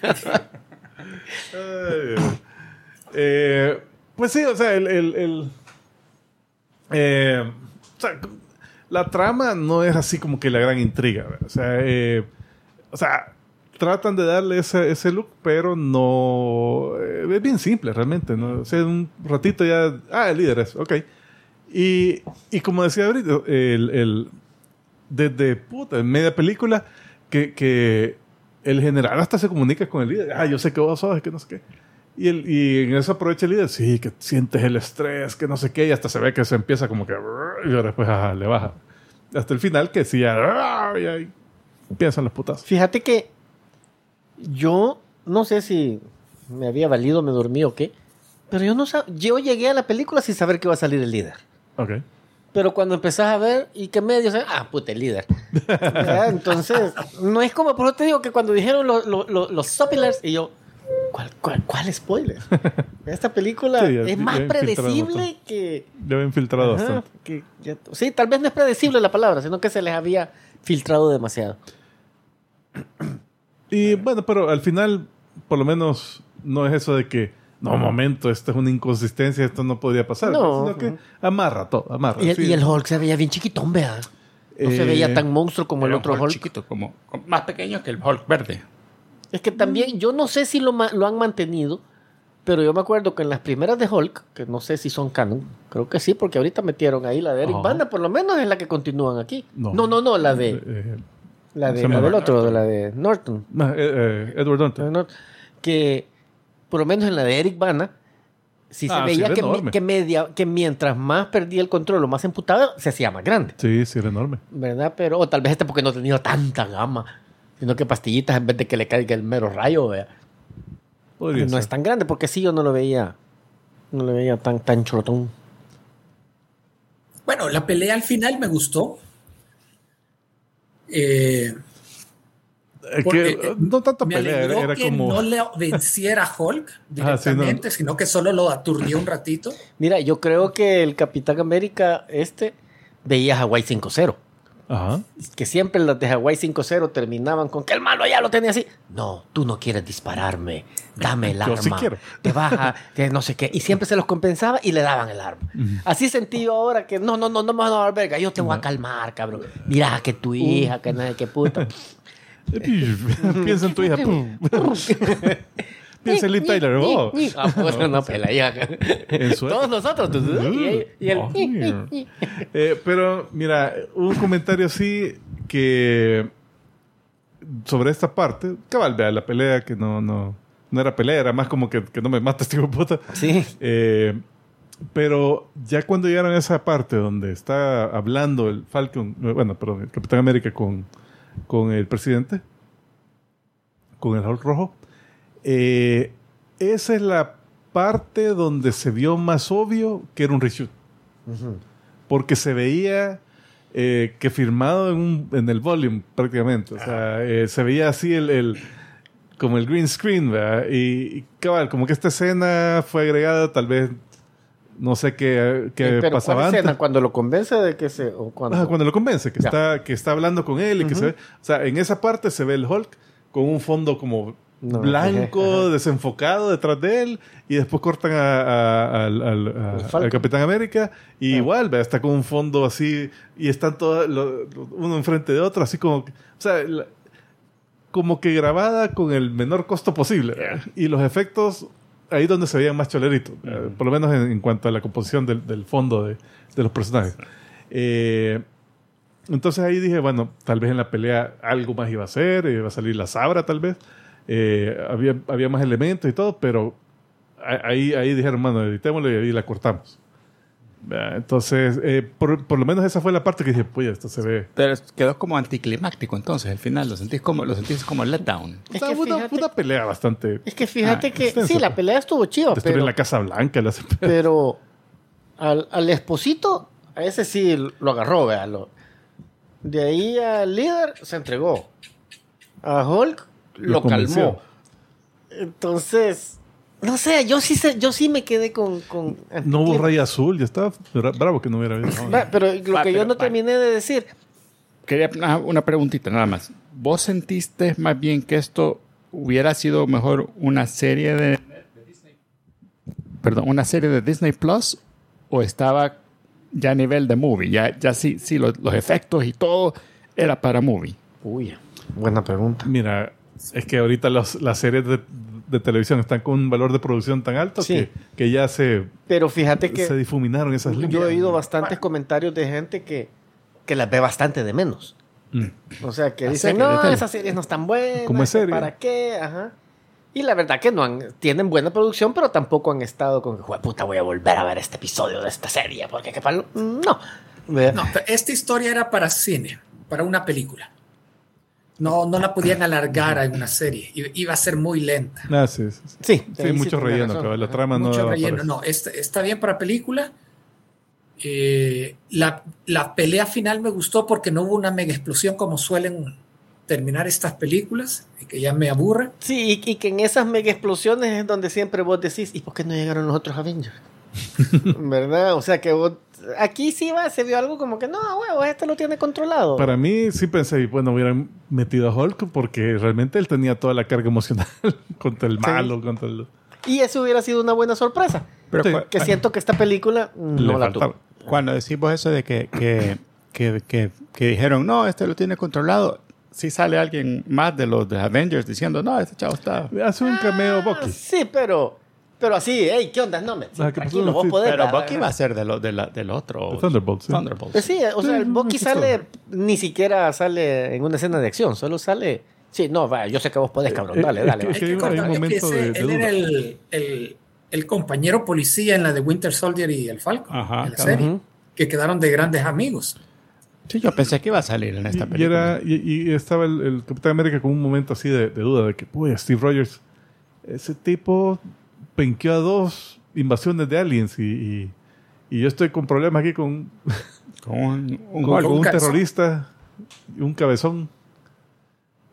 Ay, Dios. Eh, pues sí, o sea, el, el, el- eh, o sea, la trama no es así como que la gran intriga. ¿verdad? O sea, eh, o sea, tratan de darle ese, ese look, pero no eh, es bien simple realmente. ¿no? O sea, un ratito ya, ah, el líder es, ok. Y, y como decía ahorita, el, el, desde puta, en media película, que, que el general hasta se comunica con el líder. Ah, yo sé que vos sos, que no sé qué. Y, el, y en eso aprovecha el líder. Sí, que sientes el estrés, que no sé qué. Y hasta se ve que se empieza como que... Y después ajá, le baja. Hasta el final que sí, ya... Y ahí empiezan los putazos. Fíjate que yo no sé si me había valido, me dormí o qué, pero yo no sab- yo llegué a la película sin saber que iba a salir el líder. Ok. Pero cuando empezás a ver, ¿y qué medio? Ah, puta, el líder. ¿Verdad? Entonces, no es como, por eso te digo que cuando dijeron lo- lo- lo- los spoilers, y yo, ¿cuál, cuál, cuál spoiler? Esta película Sí, ya- es más ya infiltraron predecible bastante. que... Ya había infiltrado Ajá, bastante. que ya- sí, tal vez no es predecible la palabra, sino que se les había filtrado demasiado. Y bueno, pero al final, por lo menos, no es eso de que, no, un momento, esto es una inconsistencia, esto no podría pasar. No. Sino que amarra todo, amarra. Y el, sí. y el Hulk se veía bien chiquitón, vea. No se Eh, veía tan monstruo como el Era un otro Hulk Hulk. chiquito, como, como más pequeño que el Hulk verde. Es que también, yo no sé si lo, ma- lo han mantenido, pero yo me acuerdo que en las primeras de Hulk, que no sé si son canon, creo que sí, porque ahorita metieron ahí la de Eric Ajá. Bana, por lo menos es la que continúan aquí. No. No, no, no, la de Eh, la, de, se la llama del otro, Norton. de la de Norton. eh, eh, Edward Norton. No, que por lo menos en la de Eric Bana, sí se Ah, sí, veía era que, mi- enorme. que, media, que mientras más perdía el control o más emputado, se hacía más grande. Sí, sí, era enorme. ¿Verdad? Pero o tal vez este porque no ha tenido tanta gama, sino que pastillitas en vez de que le caiga el mero rayo, vea. Podría No ser. es tan grande porque sí yo no lo veía, no lo veía tan, tan chorotón. Bueno, la pelea al final me gustó. Eh, Es Porque, que, no tanto me pelea, alegró era, era que como... no le venciera a Hulk Ah, sí, directamente, no. sino que solo lo aturdió un ratito. Mira, yo creo que el Capitán América este veía Hawái cinco cero. Ajá. Que siempre las de Hawái cinco cero terminaban con que el malo ya lo tenía así. No, tú no quieres dispararme. Dame el Yo arma. sí quiero. Te baja, que no sé qué. Y siempre se los compensaba y le daban el arma. Así sentí yo ahora que no, no, no, no me vas a dar verga. Yo te voy a calmar, cabrón. Mira que tu hija, que nada, que puta. Piensa en tu hija. Piensa en Liv Tyler. Oh. Ah, pues no, pela hija. En su Todos nosotros. tú- y, y el- Oh, Eh, pero, mira, hubo un comentario así que sobre esta parte, cabal, vea, la pelea que no, no, no era pelea, era más como que, que no me matas, tío puta. Sí. Eh, pero ya cuando llegaron a esa parte donde está hablando el Falcon, eh, bueno, perdón, el Capitán América con, con el presidente, con el Hulk rojo, eh, esa es la parte donde se vio más obvio que era un reshoot. Porque se veía eh, que firmado en, un, en el volume prácticamente. O sea, eh, se veía así el, el como el green screen, ¿verdad? Y, y cabal, como que esta escena fue agregada, tal vez no sé qué, qué Eh, pero pasaba ¿cuál antes. escena? Cuando lo convence de que se... O cuando... Ajá, cuando lo convence, que Ya. está, que está hablando con él y que se ve. O sea, en esa parte se ve el Hulk con un fondo como No, blanco, ajá. desenfocado detrás de él, y después cortan a- a- al, al- a- El Falcon. al Capitán América, y Ah. igual, ¿ve? Está con un fondo así, y están todos lo- lo- uno enfrente de otro, así como, que- o sea, la- como que grabada con el menor costo posible, ¿verdad? Y los efectos ahí donde se veían más choleritos, ¿verdad? Por lo menos en, en cuanto a la composición del, del fondo de, de los personajes. Eh, entonces ahí dije, bueno, tal vez en la pelea algo más iba a ser, iba a salir la sabra tal vez. Eh, había, había más elementos y todo, pero a- ahí, ahí dijeron, mano, editémoslo y ahí la cortamos. ¿Verdad? Entonces, eh, por, por lo menos esa fue la parte que dije, pues esto se ve. Pero quedó como anticlimáctico entonces, al final. Lo sentís como, lo sentís como letdown. Es Fue que una, fíjate- fue una pelea bastante... Es que fíjate Ah, que... extensa, Sí, la pues. pelea estuvo chiva, Destruir pero... la Casa Blanca. La... Pero al, al esposito, a ese sí lo agarró, véalo. De ahí al líder se entregó. A Hulk lo, Lo convenció. calmó. Entonces, no sé, yo sí sé, yo sí me quedé con... con No hubo raya azul, ya estaba bra- bravo que no hubiera habido. Va, pero lo Va, que yo pero, no va. terminé de decir, Quería una, una preguntita nada más. ¿Vos sentiste más bien que esto hubiera sido mejor una serie de, de Disney? Perdón, una serie de Disney Plus o estaba ya a nivel de movie? Ya, ya sí, sí los, los efectos y todo era para movie. uy, buena pregunta. Mira, es que ahorita los- las series de, de televisión están con un valor de producción tan alto Sí. que, que ya se, Pero fíjate se que difuminaron esas líneas. yo he oído bastantes comentarios de gente que, que las ve bastante de menos. Mm. O sea, que La dicen, serie de no, tele. esas series no están buenas. ¿Cómo es serie? ¿Para qué? Ajá. Y la verdad que no han, tienen buena producción, pero tampoco han estado con que, "Jue puta, voy a volver a ver este episodio de esta serie, porque qué palo". No. Ve- No, pero esta historia era para cine, para una película. No, no la podían alargar a una serie. I- Iba a ser muy lenta. Ah, sí, sí, sí. Sí, Sí, ahí mucho tenés relleno, razón. cabrón. La Ajá. trama no Mucho daba relleno. para eso. No, está, está bien para película. Eh, la, la pelea final me gustó porque no hubo una mega explosión como suelen terminar estas películas, y que ya me aburre. Sí, y, y que en esas mega explosiones es donde siempre vos decís, ¿y por qué no llegaron los otros Avengers? ¿Verdad? O sea que vos, aquí sí va, se vio algo como que, no, huevo, este lo tiene controlado. Para mí sí pensé, bueno, hubieran metido a Hulk porque realmente él tenía toda la carga emocional contra el malo, contra el... Y eso hubiera sido una buena sorpresa. Pero Sí. cu- Que siento que esta película Le no la faltaba. tuvo. cuando decimos eso de que, que, que, que, que dijeron, no, este lo tiene controlado, sí sale alguien más de los de Avengers diciendo, no, este chavo está... Hace un cameo Ah, Bucky. sí, pero, pero así, hey, ¿qué onda? No, me, Ah, ¿qué pasó? tranquilo, vos Sí, podés. Pero va, Bucky va. va a ser de lo, de la, del otro. De Thunderbolt, sí. Thunderbolt. Pues sí, o sea, el Sí, Bucky sí, sale, ni siquiera sale en una escena de acción, solo sale... Sí, no, va, yo sé que vos podés, cabrón, Eh, dale, es dale. que- va. es que Hay hay un- cortar, hay un es que momento ese- de- de él era duda. el, el, el compañero policía en la de Winter Soldier y el Falcon, Ajá, en la claro. serie, Ujú. que quedaron de grandes amigos. Sí, yo pensé que iba a salir en esta Y, y película. era, y, y estaba el, el Capitán América con un momento así de, de duda, de que, uy, Steve Rogers, ese tipo penqueó a dos invasiones de aliens y, y, y yo estoy con problemas aquí con, Con un, un con, Hulk. con un cabezón. terrorista y un cabezón.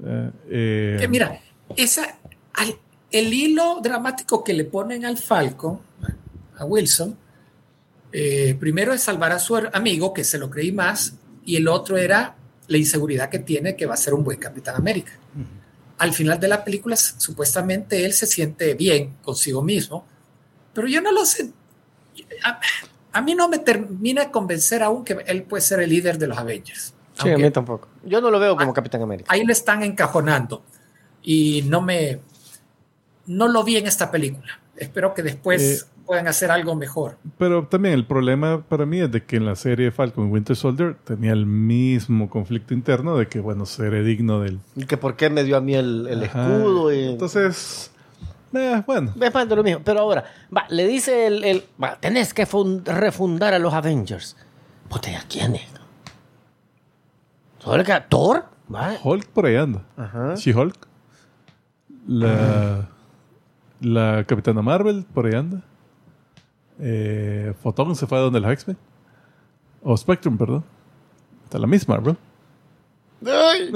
Eh, eh, Que mira, esa, al- el hilo dramático que le ponen al Falcon, a Wilson, eh, primero es salvar a su amigo, que se lo creí más, y el otro era la inseguridad que tiene, que va a ser un buen Capitán América. Uh-huh. Al final de la película, supuestamente él se siente bien consigo mismo, pero yo no lo sé. A, a mí no me termina de convencer aún que él puede ser el líder de los Avengers. Sí, a mí tampoco. Yo no lo veo como a, Capitán América. Ahí le están encajonando y no me no lo vi en esta película. Espero que después eh, puedan hacer algo mejor. Pero también el problema para mí es de que en la serie Falcon y Winter Soldier tenía el mismo conflicto interno de que, bueno, seré digno del... Y que por qué me dio a mí el, el escudo. Y... Entonces, eh, bueno. Es más de lo mismo. Pero ahora, va, le dice el... el va, tenés que fund, refundar a los Avengers. Puta, ¿a quién es? ¿Solo que Thor? ¿Va? Hulk por ahí anda. Ajá. She-Hulk. La... La Capitana Marvel, por ahí anda. Eh, Photon se fue a donde los X-Men. O Spectrum, perdón. Está la misma, bro. Ay.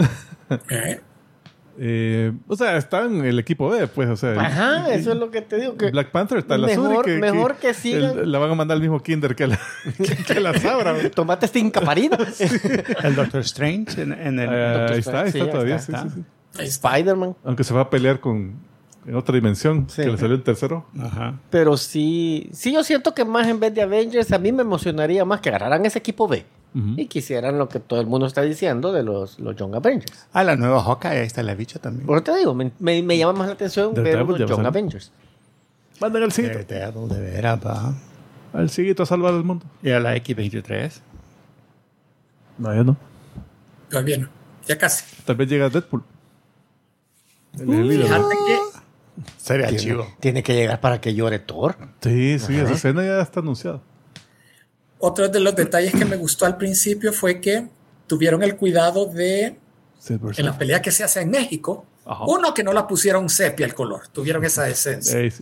eh, o sea, está en el equipo B, pues. O sea, Ajá, y, eso es lo que te digo. Que Black Panther está en la mejor, azul. Que, mejor que, que sigan. El, la van a mandar al mismo kinder que la, que, que la Sabra. Tomate Stincaparina. Sí. El Doctor Strange en, en el... Uh, Doctor ahí está, ahí está sí, todavía. está, Sí, sí, sí. Spider-Man. Aunque se va a pelear con... en otra dimensión, sí. Que le salió el tercero. Ajá. Pero sí, sí yo siento que más en vez de Avengers, a mí me emocionaría más que agarraran ese equipo B uh-huh. y quisieran lo que todo el mundo está diciendo de los, los Young Avengers. Ah, la nueva Hawkeye, ahí está la bicha también. Por te digo, me, me, me llama más la atención The ver Devil, los Young Avengers. Manden al siguiente. The Devil, de veras, va. Al siguiente a salvar al mundo. ¿Y a la X veintitrés? No, ya no. Todavía no. Ya casi. Tal vez llega Deadpool. El uh, fíjate que sería tiene, chivo. Tiene que llegar para que llore Thor. Sí, sí, ajá. Esa escena ya está anunciada. Otro de los detalles que me gustó al principio fue que tuvieron el cuidado de, en la pelea que se hace en México, ajá. uno, que no la pusieron sepia el color, tuvieron esa decencia. Sí, sí.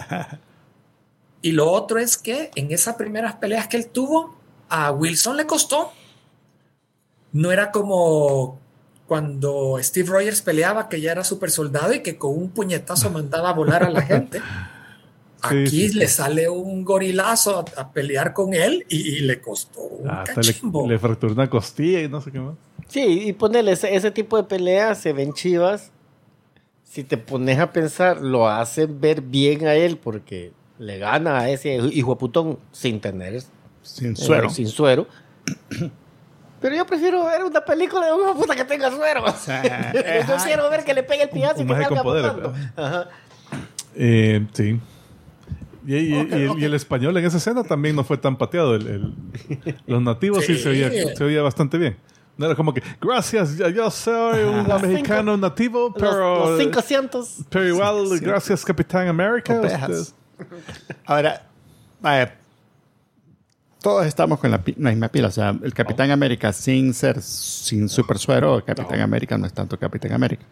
Y lo otro es que en esas primeras peleas que él tuvo, a Wilson le costó. No era como cuando Steve Rogers peleaba, que ya era super soldado y que con un puñetazo mandaba a volar a la gente. Aquí sí, sí. le sale un gorilazo a, a pelear con él y, y le costó un ah, cachimbo. Le, le fracturó una costilla y no sé qué más. Sí, y ponele, ese, ese tipo de peleas se ven chivas. Si te pones a pensar, lo hacen ver bien a él porque le gana a ese hijo de putón sin tener... Sin suero. Eh, sin suero. Pero yo prefiero ver una película de una puta que tenga suero. O sea, yo quiero ver que le pegue el piazo y que salga botando. Ajá. Eh, sí. Y, y, okay, y, okay. y el español en esa escena también no fue tan pateado. El, el, los nativos sí, sí se, oía, se oía bastante bien. No era como que, gracias, yo, yo soy un los mexicano cinco, nativo, pero... Los cinco cientos. Pero igual, sí. Gracias, Capitán América. Ahora, vaya, todos estamos con la, pi- la misma pila. O sea, el Capitán América sin ser, sin super suero, el Capitán no. América no es tanto Capitán América.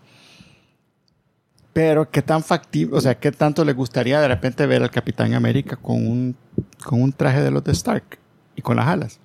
Pero qué tan factible, o sea, qué tanto le gustaría de repente ver al Capitán América con un, con un traje de los de Stark y con las alas.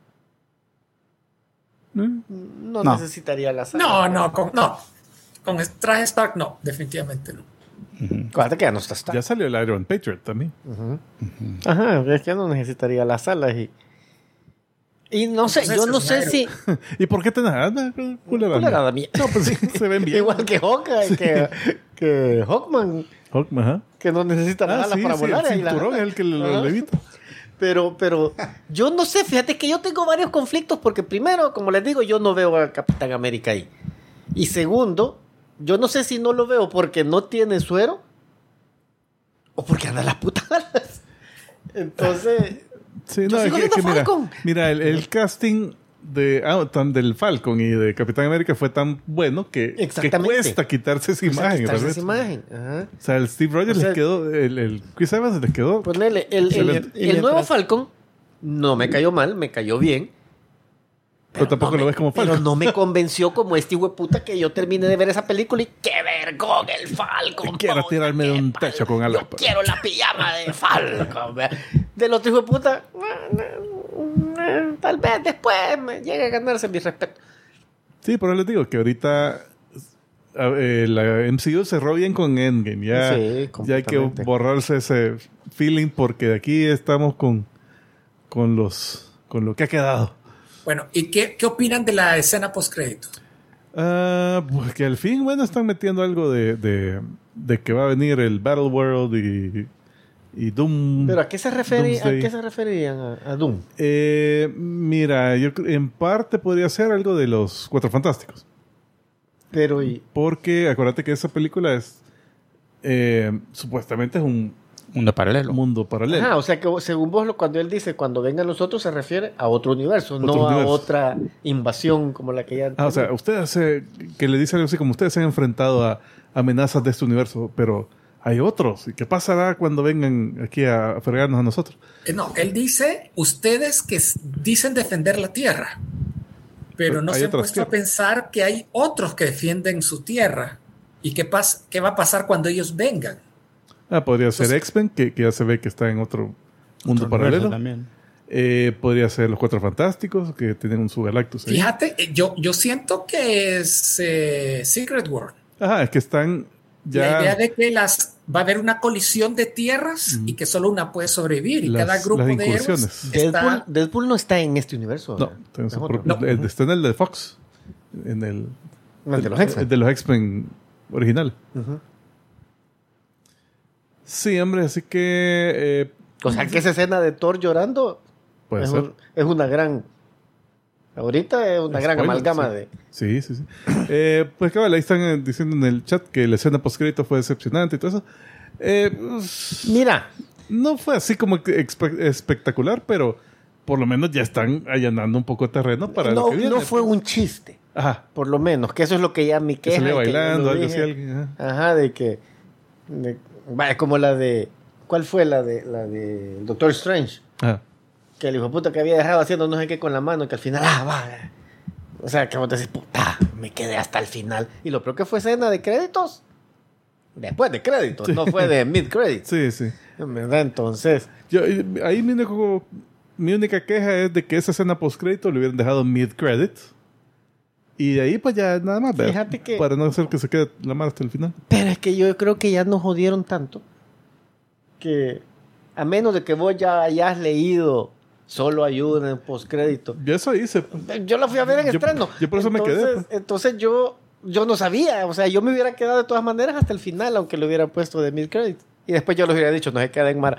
¿Mm? No, no necesitaría las alas. No, no, con, no. Con el traje Stark no, definitivamente no. Uh-huh. Acuérdate que ya no está Stark. Ya salió el Iron Patriot también. Uh-huh. Uh-huh. Ajá, es que no necesitaría las alas y... Y no sé, entonces, yo no sé si... ¿Y por qué te nada? Culerada mía. No, pues sí, se ven bien. Igual que Hawkeye, sí. que, que Hawkman. Hawkman, ajá. Que no necesita ah, alas sí, para sí, volar. El cinturón es el que lo levita. Pero, pero, yo no sé, fíjate que yo tengo varios conflictos porque primero, como les digo, yo no veo a Capitán América ahí. Y segundo, yo no sé si no lo veo porque no tiene suero o porque anda las putadas. Entonces... Sí, no, es que, que mira, mira el, el casting de, ah, tan del Falcon y de Capitán América fue tan bueno que, que cuesta quitarse esa imagen. Quitarse esa imagen. Ajá. O sea, el Steve Rogers o sea, les quedó, el, el Chris Evans les quedó. Ponele, el, el, el, el, el nuevo Falcon no me cayó mal, me cayó bien. Pero, pero tampoco no lo me, ves como Falcon. Pero no me convenció como este hueputa que yo terminé de ver esa película y ¡qué vergón el Falcon! Quiero po, tirarme de un techo con alas. Yo quiero la pijama de Falcon. Del otro hijo de puta, tal vez después me llegue a ganarse mi respeto. Sí, pero les digo que ahorita eh, la M C U cerró bien con Endgame. Ya, Sí, ya hay que completamente. borrarse ese feeling porque de aquí estamos con, con, los, con lo que ha quedado. Bueno, ¿y qué, qué opinan de la escena post-crédito? Ah, pues que al fin, bueno, están metiendo algo de, de, de que va a venir el Battle World y, y Doom. ¿Pero a qué se, referi- Doomsday. a qué se referirían a, a Doom? Eh, mira, yo cre- en parte podría ser algo de los Cuatro Fantásticos. Pero y... Porque acuérdate que esa película es eh, supuestamente es un Mundo paralelo. mundo paralelo. Ajá, o sea que según vos, lo- cuando él dice cuando vengan los otros, se refiere a otro universo, Otro no universo. a otra invasión como la que ya... Ah, o sea, ustedes se, que le dice algo así como ustedes se han enfrentado a amenazas de este universo, pero hay otros. ¿Y qué pasará cuando vengan aquí a fregarnos a nosotros? Eh, no, él dice, ustedes que s- dicen defender la tierra, pero no Hay se han otras puesto a tierras. pensar que hay otros que defienden su tierra. ¿Y qué, pas- qué va a pasar cuando ellos vengan? Ah, podría ser Entonces- X-Men, que, que ya se ve que está en otro mundo Otro paralelo. universo también. Eh, podría ser los Cuatro Fantásticos, que tienen un Galactus ahí. Fíjate, eh, yo, yo siento que es eh, Secret World. Ajá, es que están ya... La idea de que las va a haber una colisión de tierras y que solo una puede sobrevivir y Las- cada grupo las de héroes incursiones. Deadpool, está... Deadpool no está en este universo. No, ¿verdad? tiene Es su otro. propio- No. eh, está en el de Fox, en el, El de los el X-Men. de los X-Men original. Ujú. Sí, hombre, así que eh, O sea que esa escena de Thor llorando puede es, ser. un- es una gran... Ahorita es una gran Spoiler, amalgama sí. de... Sí, sí, sí. Eh, pues cabal, ahí están eh, diciendo en el chat que la escena post-crédito fue decepcionante y todo eso. Eh, pues, Mira, no fue así como que expe- espectacular, pero por lo menos ya están allanando un poco terreno para no, lo que viene. no fue pues. un chiste, Ajá. por lo menos, que eso es lo que ya mi Que queja. salía y que yo bailando, lo algo así. dije. alguien, ajá. Ajá, de que... de- vaya, como la de... ¿Cuál fue la de la de Doctor Strange? Ajá. Que el hijo de puta que había dejado haciendo no sé qué con la mano, que al final, ah, va. O sea, que vos decís, puta, me quedé hasta el final. Y lo peor que fue escena de créditos. Después de créditos, Sí. no fue de mid-credits. Sí, sí. ¿Verdad? Entonces, Yo, eh, ahí mi, único- mi única queja es de que esa escena post-crédito le hubieran dejado mid-credit. Y de ahí pues ya nada más ver. Fíjate que- Para no hacer que se quede la mano hasta el final. pero es que yo creo que ya nos jodieron tanto que a menos de que vos ya hayas leído solo ayuda en postcrédito. Ya eso hice. pues. Yo la fui a ver en Yo- estreno. yo por eso me entonces, quedé, pues. Entonces yo, yo no sabía. O sea, yo me hubiera quedado de todas maneras hasta el final, aunque lo hubiera puesto de mil créditos. Y después yo les hubiera dicho, no se queden Mara.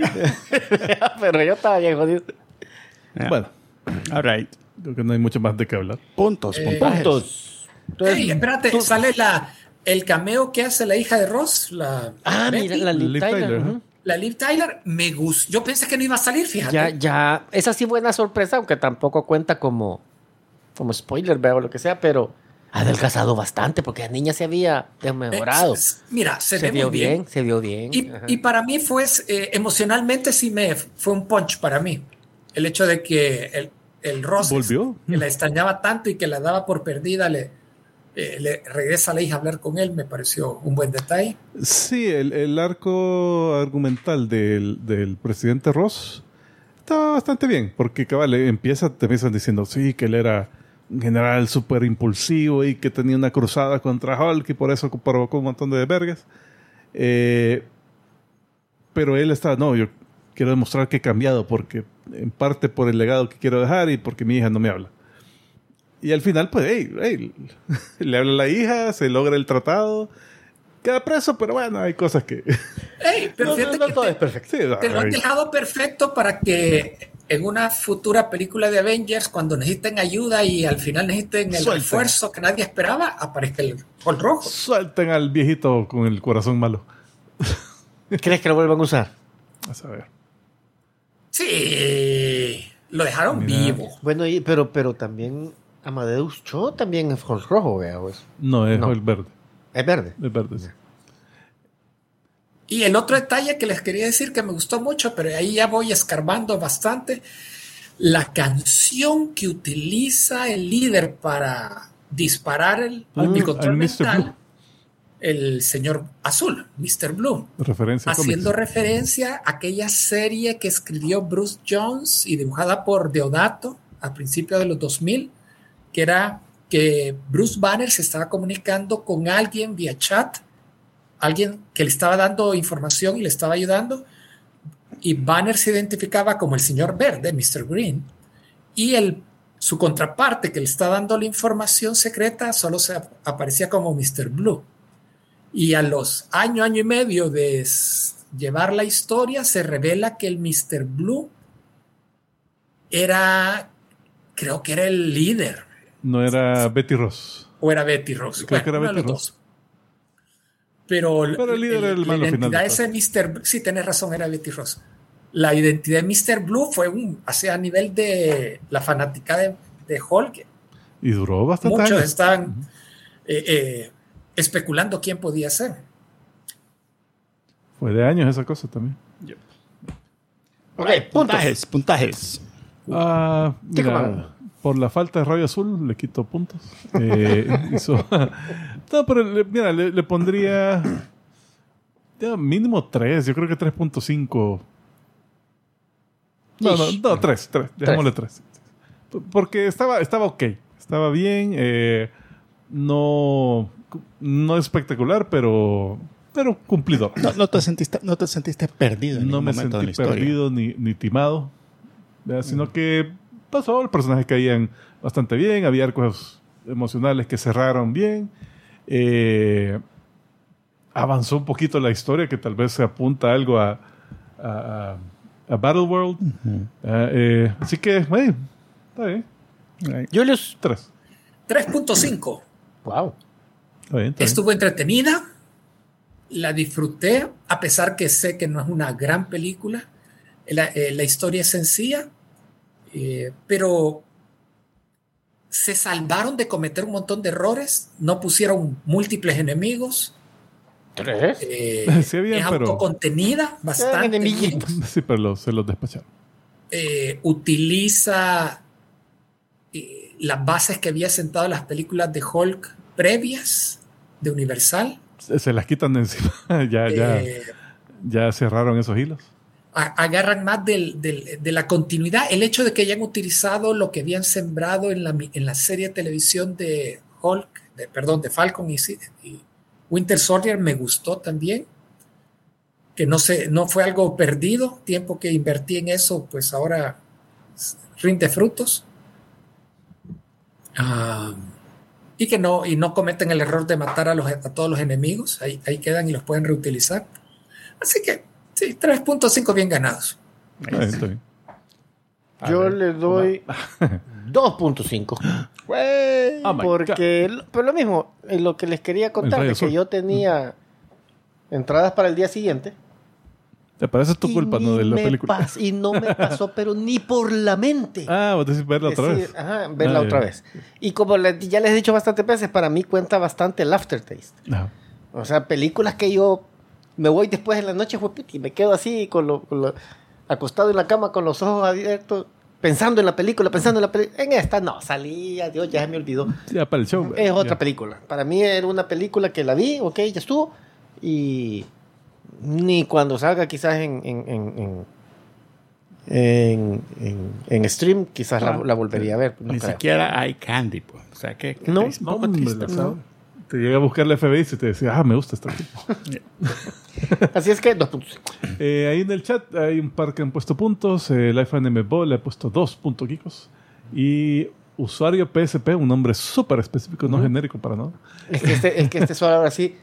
Pero yo estaba bien jodido. Yeah. Bueno, All right. creo que no hay mucho más de qué hablar. Puntos, Eh, puntajes. Puntos. Entonces, Ey, espérate, tú- sale la, el cameo que hace la hija de Ross, la Ah, Betty, mira, la Liv Liv Tyler. Tyler, ujú. ajá. la Liv Tyler, me gustó. Yo pensé que no iba a salir, fíjate. Ya, ya. Esa sí buena sorpresa, aunque tampoco cuenta como, como spoiler, veo lo que sea, pero ha adelgazado bastante porque la niña se había Eh, desmejorado. s- s- mira, se, Se ve vio muy bien. bien, se vio bien. Y, Ajá. y para mí fue, eh, emocionalmente sí me fue un punch para mí. El hecho de que el, el Ross, ¿Volvió? que la extrañaba tanto y que la daba por perdida, le, eh, le regresa a la hija a hablar con él, me pareció un buen detalle. Sí, el, el arco argumental del, del presidente Ross está bastante bien, porque cabal, empieza, te empiezan diciendo, sí, que él era un general súper impulsivo y que tenía una cruzada contra Hulk y por eso provocó un montón de vergas. Eh, pero él está, no, yo quiero demostrar que he cambiado, porque en parte por el legado que quiero dejar y porque mi hija no me habla. Y al final, pues, hey, hey, le habla a la hija, se logra el tratado, queda preso, pero bueno, hay cosas que... Ey, pero No, fíjate no, no que todo te- es perfecto. Sí, te lo han ay, dejado perfecto para que en una futura película de Avengers, cuando necesiten ayuda y al final necesiten el Suelten. refuerzo que nadie esperaba, aparezca el Hulk rojo. suelten al viejito con el corazón malo. ¿Crees que lo vuelvan a usar? A saber. Sí, lo dejaron Mira. vivo. Bueno, y- pero, pero también Amadeus Cho también es Hulk rojo, vea, pues. No, es No. el verde. Es verde. Es verde, sí. Y el otro detalle que les quería decir que me gustó mucho, pero ahí ya voy escarbando bastante, la canción que utiliza el líder para disparar el, Mm, el control al mister mental, Blue. el señor azul, mister Blue, Referencia a haciendo cómics. referencia a aquella serie que escribió Bruce Jones y dibujada por Deodato a principios de los dos mil, que era que Bruce Banner se estaba comunicando con alguien vía chat, alguien que le estaba dando información y le estaba ayudando, y Banner se identificaba como el señor Verde, mister Green, y el, su contraparte que le está dando la información secreta solo se aparecía como mister Blue. Y a los año, año y medio de llevar la historia, se revela que el mister Blue era, creo que era el líder. No era Betty Ross. O era Betty Ross. Creo bueno, que era uno de Betty los Ross. dos. Pero, Pero el líder el, era el malo la final identidad de de ese mister Sí, tenés razón, era Betty Ross. La identidad de mister Blue fue un, hacia a nivel de la fanática de, de Hulk. Y duró bastante Muchos años. estaban uh-huh. eh, eh, especulando quién podía ser. Fue de años esa cosa también. Yep. Ok, puntajes, puntajes. Ah, mira, por la falta de rayo azul le quito puntos. Eh, hizo, no, pero le, mira, le, le pondría ya, mínimo tres. Yo creo que tres punto cinco. No, no, no, tres, tres. Dejémosle tres. Porque estaba, estaba ok. Estaba bien. Eh, no, no espectacular, pero, pero cumplidor. No, no, te sentiste, no te sentiste perdido en no ningún me momento sentí de la historia. perdido ni, ni timado. ¿Verdad? Sino que pasó, los personajes caían bastante bien, había arcos emocionales que cerraron bien, eh, avanzó un poquito la historia, que tal vez se apunta algo a, a, a Battleworld. Uh-huh. uh, eh, así que, hey, está bien. Right. Julius, tres. tres punto cinco. Wow. Está bien, está Estuvo bien. entretenida, la disfruté, a pesar que sé que no es una gran película. La, eh, la historia es sencilla, eh, pero se salvaron de cometer un montón de errores. No pusieron múltiples enemigos. ¿Tres? Eh, sí, bien, es pero... autocontenida, bastante. Sí, pero lo, se los despacharon. Eh, utiliza eh, las bases que había sentado las películas de Hulk previas de Universal. Se, se las quitan de encima. ya, ya, eh, ya cerraron esos hilos. Agarran más del, del, de la continuidad. El hecho de que hayan utilizado lo que habían sembrado en la, en la serie de televisión de Hulk, de, perdón, de Falcon y, y Winter Soldier me gustó también. Que no, se, no fue algo perdido. Tiempo que invertí en eso, pues ahora rinde frutos. Uh, y que no, y no cometen el error de matar a, los, a todos los enemigos. Ahí, ahí quedan y los pueden reutilizar. Así que sí, tres punto cinco bien ganados. Ahí está bien. Yo ver, le doy dos punto cinco. Oh porque, pero lo mismo, lo que les quería contar es que yo tenía entradas para el día siguiente. ¿Te parece tu culpa, no, de la película? Pas, y no me pasó, pero ni por la mente. Ah, vos decís verla otra decir, vez. Ajá, verla ah, otra ya. vez. Y como le, ya les he dicho bastantes veces, para mí cuenta bastante el aftertaste. No. O sea, películas que yo me voy después en la noche y me quedo así con lo, con lo, acostado en la cama con los ojos abiertos, pensando en la película, pensando en la película. En esta no, salí, adiós, ya se me olvidó. Ya para el show. Es otra ya. película. Para mí era una película que la vi, ok, ya estuvo. Y ni cuando salga quizás en en, en, en, en, en, en stream, quizás Ah, la, la volvería a ver. No Ni creo. siquiera hay candy, pues. O sea, que, que No, es un No, poco hombre, triste. la pues. sabe. Te llega a buscar la F B I y te decía, ah, me gusta esta película. Así es que dos puntos. eh, ahí en el chat hay un par que han puesto puntos. Eh, Life Anime Ball le ha puesto dos puntos, Kikos. Y usuario P S P, un nombre súper específico, no Uh-huh. genérico para nada. Es que este, es que este solo ahora sí.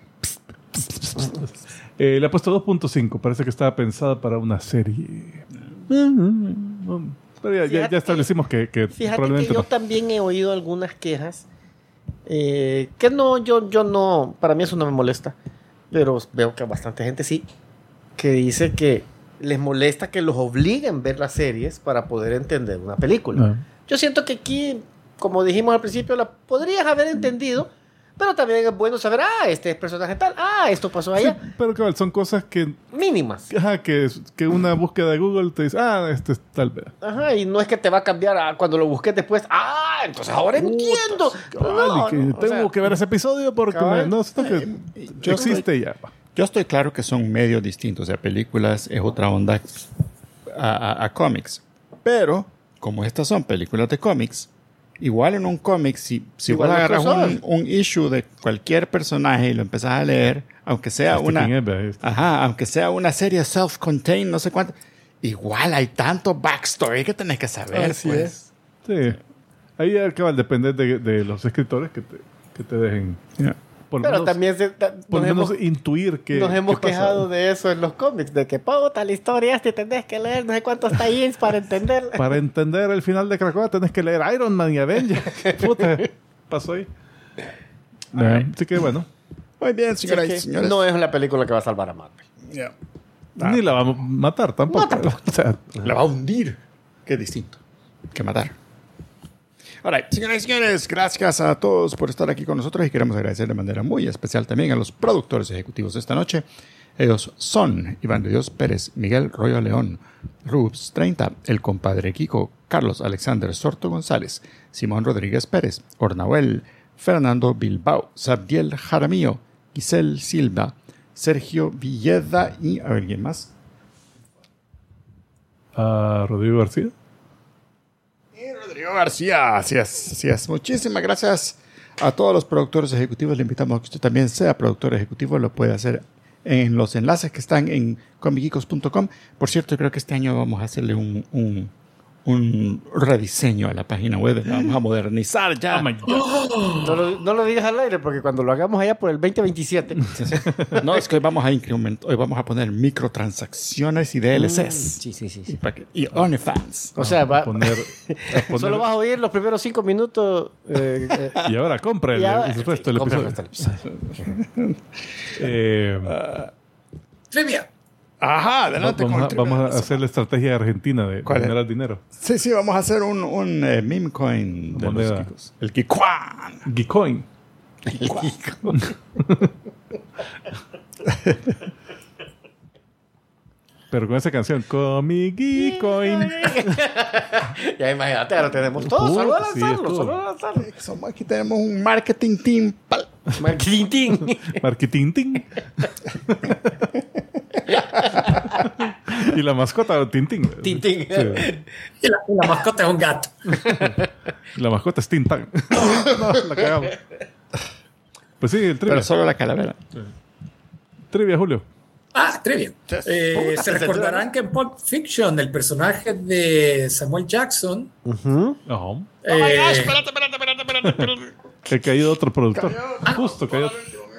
Eh, le ha puesto dos punto cinco. Parece que estaba pensada para una serie. Pero ya, ya, ya establecimos que, que Fíjate probablemente que yo no. también he oído algunas quejas. Eh, que no, yo, yo no, para mí eso no me molesta. Pero veo que bastante gente sí. Que dice que les molesta que los obliguen a ver las series para poder entender una película. Ah. Yo siento que aquí, como dijimos al principio, la podrías haber entendido. Pero también es bueno saber, ah, este es personaje tal, ah, esto pasó allá. Sí, pero cabal, son cosas que, Mínimas. ajá, que, que una búsqueda de Google te dice, ah, este es tal vez. Ajá, y no es que te va a cambiar a cuando lo busques después. Ah, entonces ahora entiendo. Cabal, No, y que no, o tengo sea, que ver ese episodio porque cabal. me- no, siento que yo existe y ya. va. Yo estoy claro que son medios distintos. O sea, películas es otra onda a, a, a cómics. Pero, como estas son películas de cómics, igual en un cómic, si, si vos Igual los agarras un, crossovers. un issue de cualquier personaje y lo empezás a leer, aunque sea Este una... quién es, vea, este. Ajá, aunque sea una serie self-contained, no sé cuánto, igual hay tanto backstory que tenés que saber. Así pues. Sí. Ahí acaba de depender de, de los escritores que te, que te dejen. Yeah. Por lo Pero menos, también se- ta- por nos lo menos hemos, intuir que. nos hemos qué pasa. quejado de eso en los cómics, de que puta la historia esta y tenés que leer no sé cuántos tie-ins para entender. Para entender el final de Krakoa tenés que leer Iron Man y Avengers. Puta, pasó ahí. Alright. Así que bueno, Muy bien, Así señoras que y señores. no es la película que va a salvar a Marvel. Yeah. ni la vamos a matar tampoco. O sea, La va a hundir. Qué distinto que matar. Alright, señoras y señores, gracias a todos por estar aquí con nosotros y queremos agradecer de manera muy especial también a los productores ejecutivos de esta noche. Ellos son Iván de Dios Pérez, Miguel Royo León, Rubs treinta, el compadre Kiko, Carlos Alexander Sorto González, Simón Rodríguez Pérez, Ornahuel, Fernando Bilbao, Sabdiel Jaramillo, Giselle Silva, Sergio Villeda y a ver quién más. a Rodrigo García. Y Rodrigo García, así es, así es. Muchísimas gracias a todos los productores ejecutivos. Le invitamos a que usted también sea productor ejecutivo. Lo puede hacer en los enlaces que están en comic geekos punto com. Por cierto, creo que este año vamos a hacerle un, un, un rediseño a la página web. La vamos a modernizar ya. Oh my God. No lo, no lo digas al aire porque cuando lo hagamos allá por el veinte veintisiete. No, es que hoy vamos a incrementar, hoy vamos a poner microtransacciones y D L Cs. Sí, sí, sí. Y, sí. pa' que- y OnlyFans. O sea, va, A poner, a poner- solo vas a oír los primeros cinco minutos. eh, eh, y ahora compra el, y ahora- el resto del compra el episodio. resto del episodio. Eh, Trivia. Ajá, adelante. vamos, con a, el trivia vamos de a la semana. hacer la estrategia argentina de, de ¿Cuál es? generar dinero. Sí, sí, vamos a hacer un, un eh, meme coin de Moneda. los Kikos. El Kikuan. Geekcoin. Pero con esa canción, Comic Geekcoin. Ya imagínate, ahora tenemos todo. Uh, Solo a sí, lanzarlo, estuvo. solo a lanzarlo. Somos- Aquí tenemos un marketing team. pal- Marketing team. Marketing. ting. Y la mascota, Tintín. Tintín. Sí. Y la, y la mascota es un gato. Y la mascota es Tintán. No, la cagamos. Pues sí, el trivia. Pero solo la calavera. Trivia, Julio. Ah, trivia. Eh, Puta, se se recordarán que en Pulp Fiction el personaje de Samuel Jackson Ajá. eh, Que ha caído otro productor. Justo cayó.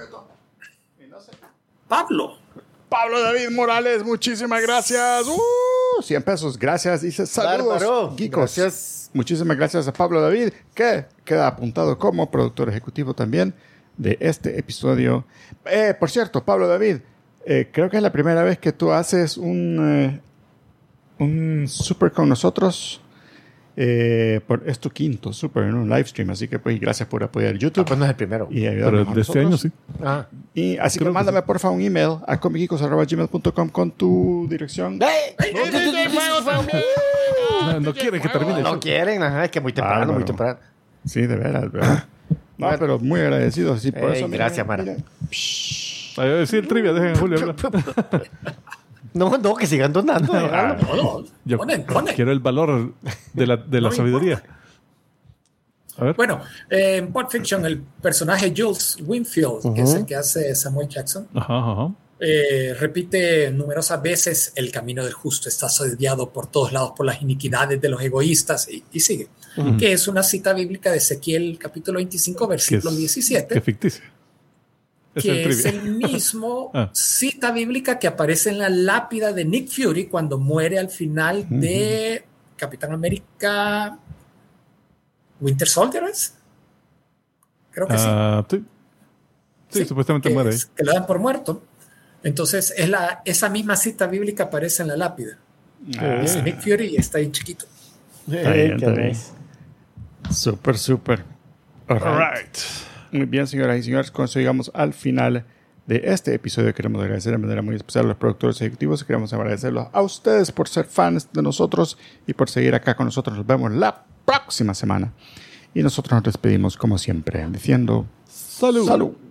Pablo. Pablo David Morales, muchísimas gracias. Uh, cien pesos, gracias. Dice saludos, Bárbaro. geekos. Gracias. Muchísimas gracias a Pablo David, que queda apuntado como productor ejecutivo también de este episodio. Eh, por cierto, Pablo David, eh, creo que es la primera vez que tú haces un, eh, un super con nosotros. Eh, por, es tu quinto super en un live stream, así que pues gracias por apoyar YouTube. Ah, pues no es el primero. y Pero ayudarnos a de este nosotros. año sí. Ah. Y así Creo que que mándame sí. porfa un email a comicgeekos arroba gmail punto com con tu dirección. ¡Ey! No, no quieren que termine el No show. quieren, ajá, es que muy temprano, Bárbaro. muy temprano. Sí, de veras, ¿verdad? No, Bueno. pero muy agradecido. Sí, por Ey, eso, mira, gracias, Mara. mira. A ver, sí, el trivia, dejen a Julio hablar. No, no, que sigan donando. Ah, déjalo. No, no, Yo ponen, ponen. quiero el valor de la, de la No me sabiduría. A ver. Bueno, eh, en Pulp Fiction el personaje Jules Winfield, que es el que hace Samuel Jackson, Ajá, ajá. eh, repite numerosas veces: el camino del justo está asediado por todos lados por las iniquidades de los egoístas, y, y sigue. Que es una cita bíblica de Ezequiel capítulo veinticinco, Que versículo es, diecisiete. que ficticio. Es que el es trivia. el mismo Ah. cita bíblica que aparece en la lápida de Nick Fury cuando muere al final de Capitán América Winter Soldier, ¿es? Creo que sí. Ah, sí. Sí, Sí, supuestamente que, muere ahí. es- que lo dan por muerto. Entonces es la, esa misma cita bíblica aparece en la lápida. Ah. Dice Nick Fury y está ahí chiquito. Está bien, Eh, está qué bien. nice. Súper, súper. All right. All right. Muy bien, señoras y señores, con eso llegamos al final de este episodio. Queremos agradecer de manera muy especial a los productores ejecutivos. Queremos agradecerlos a ustedes por ser fans de nosotros y por seguir acá con nosotros. Nos vemos la próxima semana. Y nosotros nos despedimos como siempre, diciendo Salud. salud.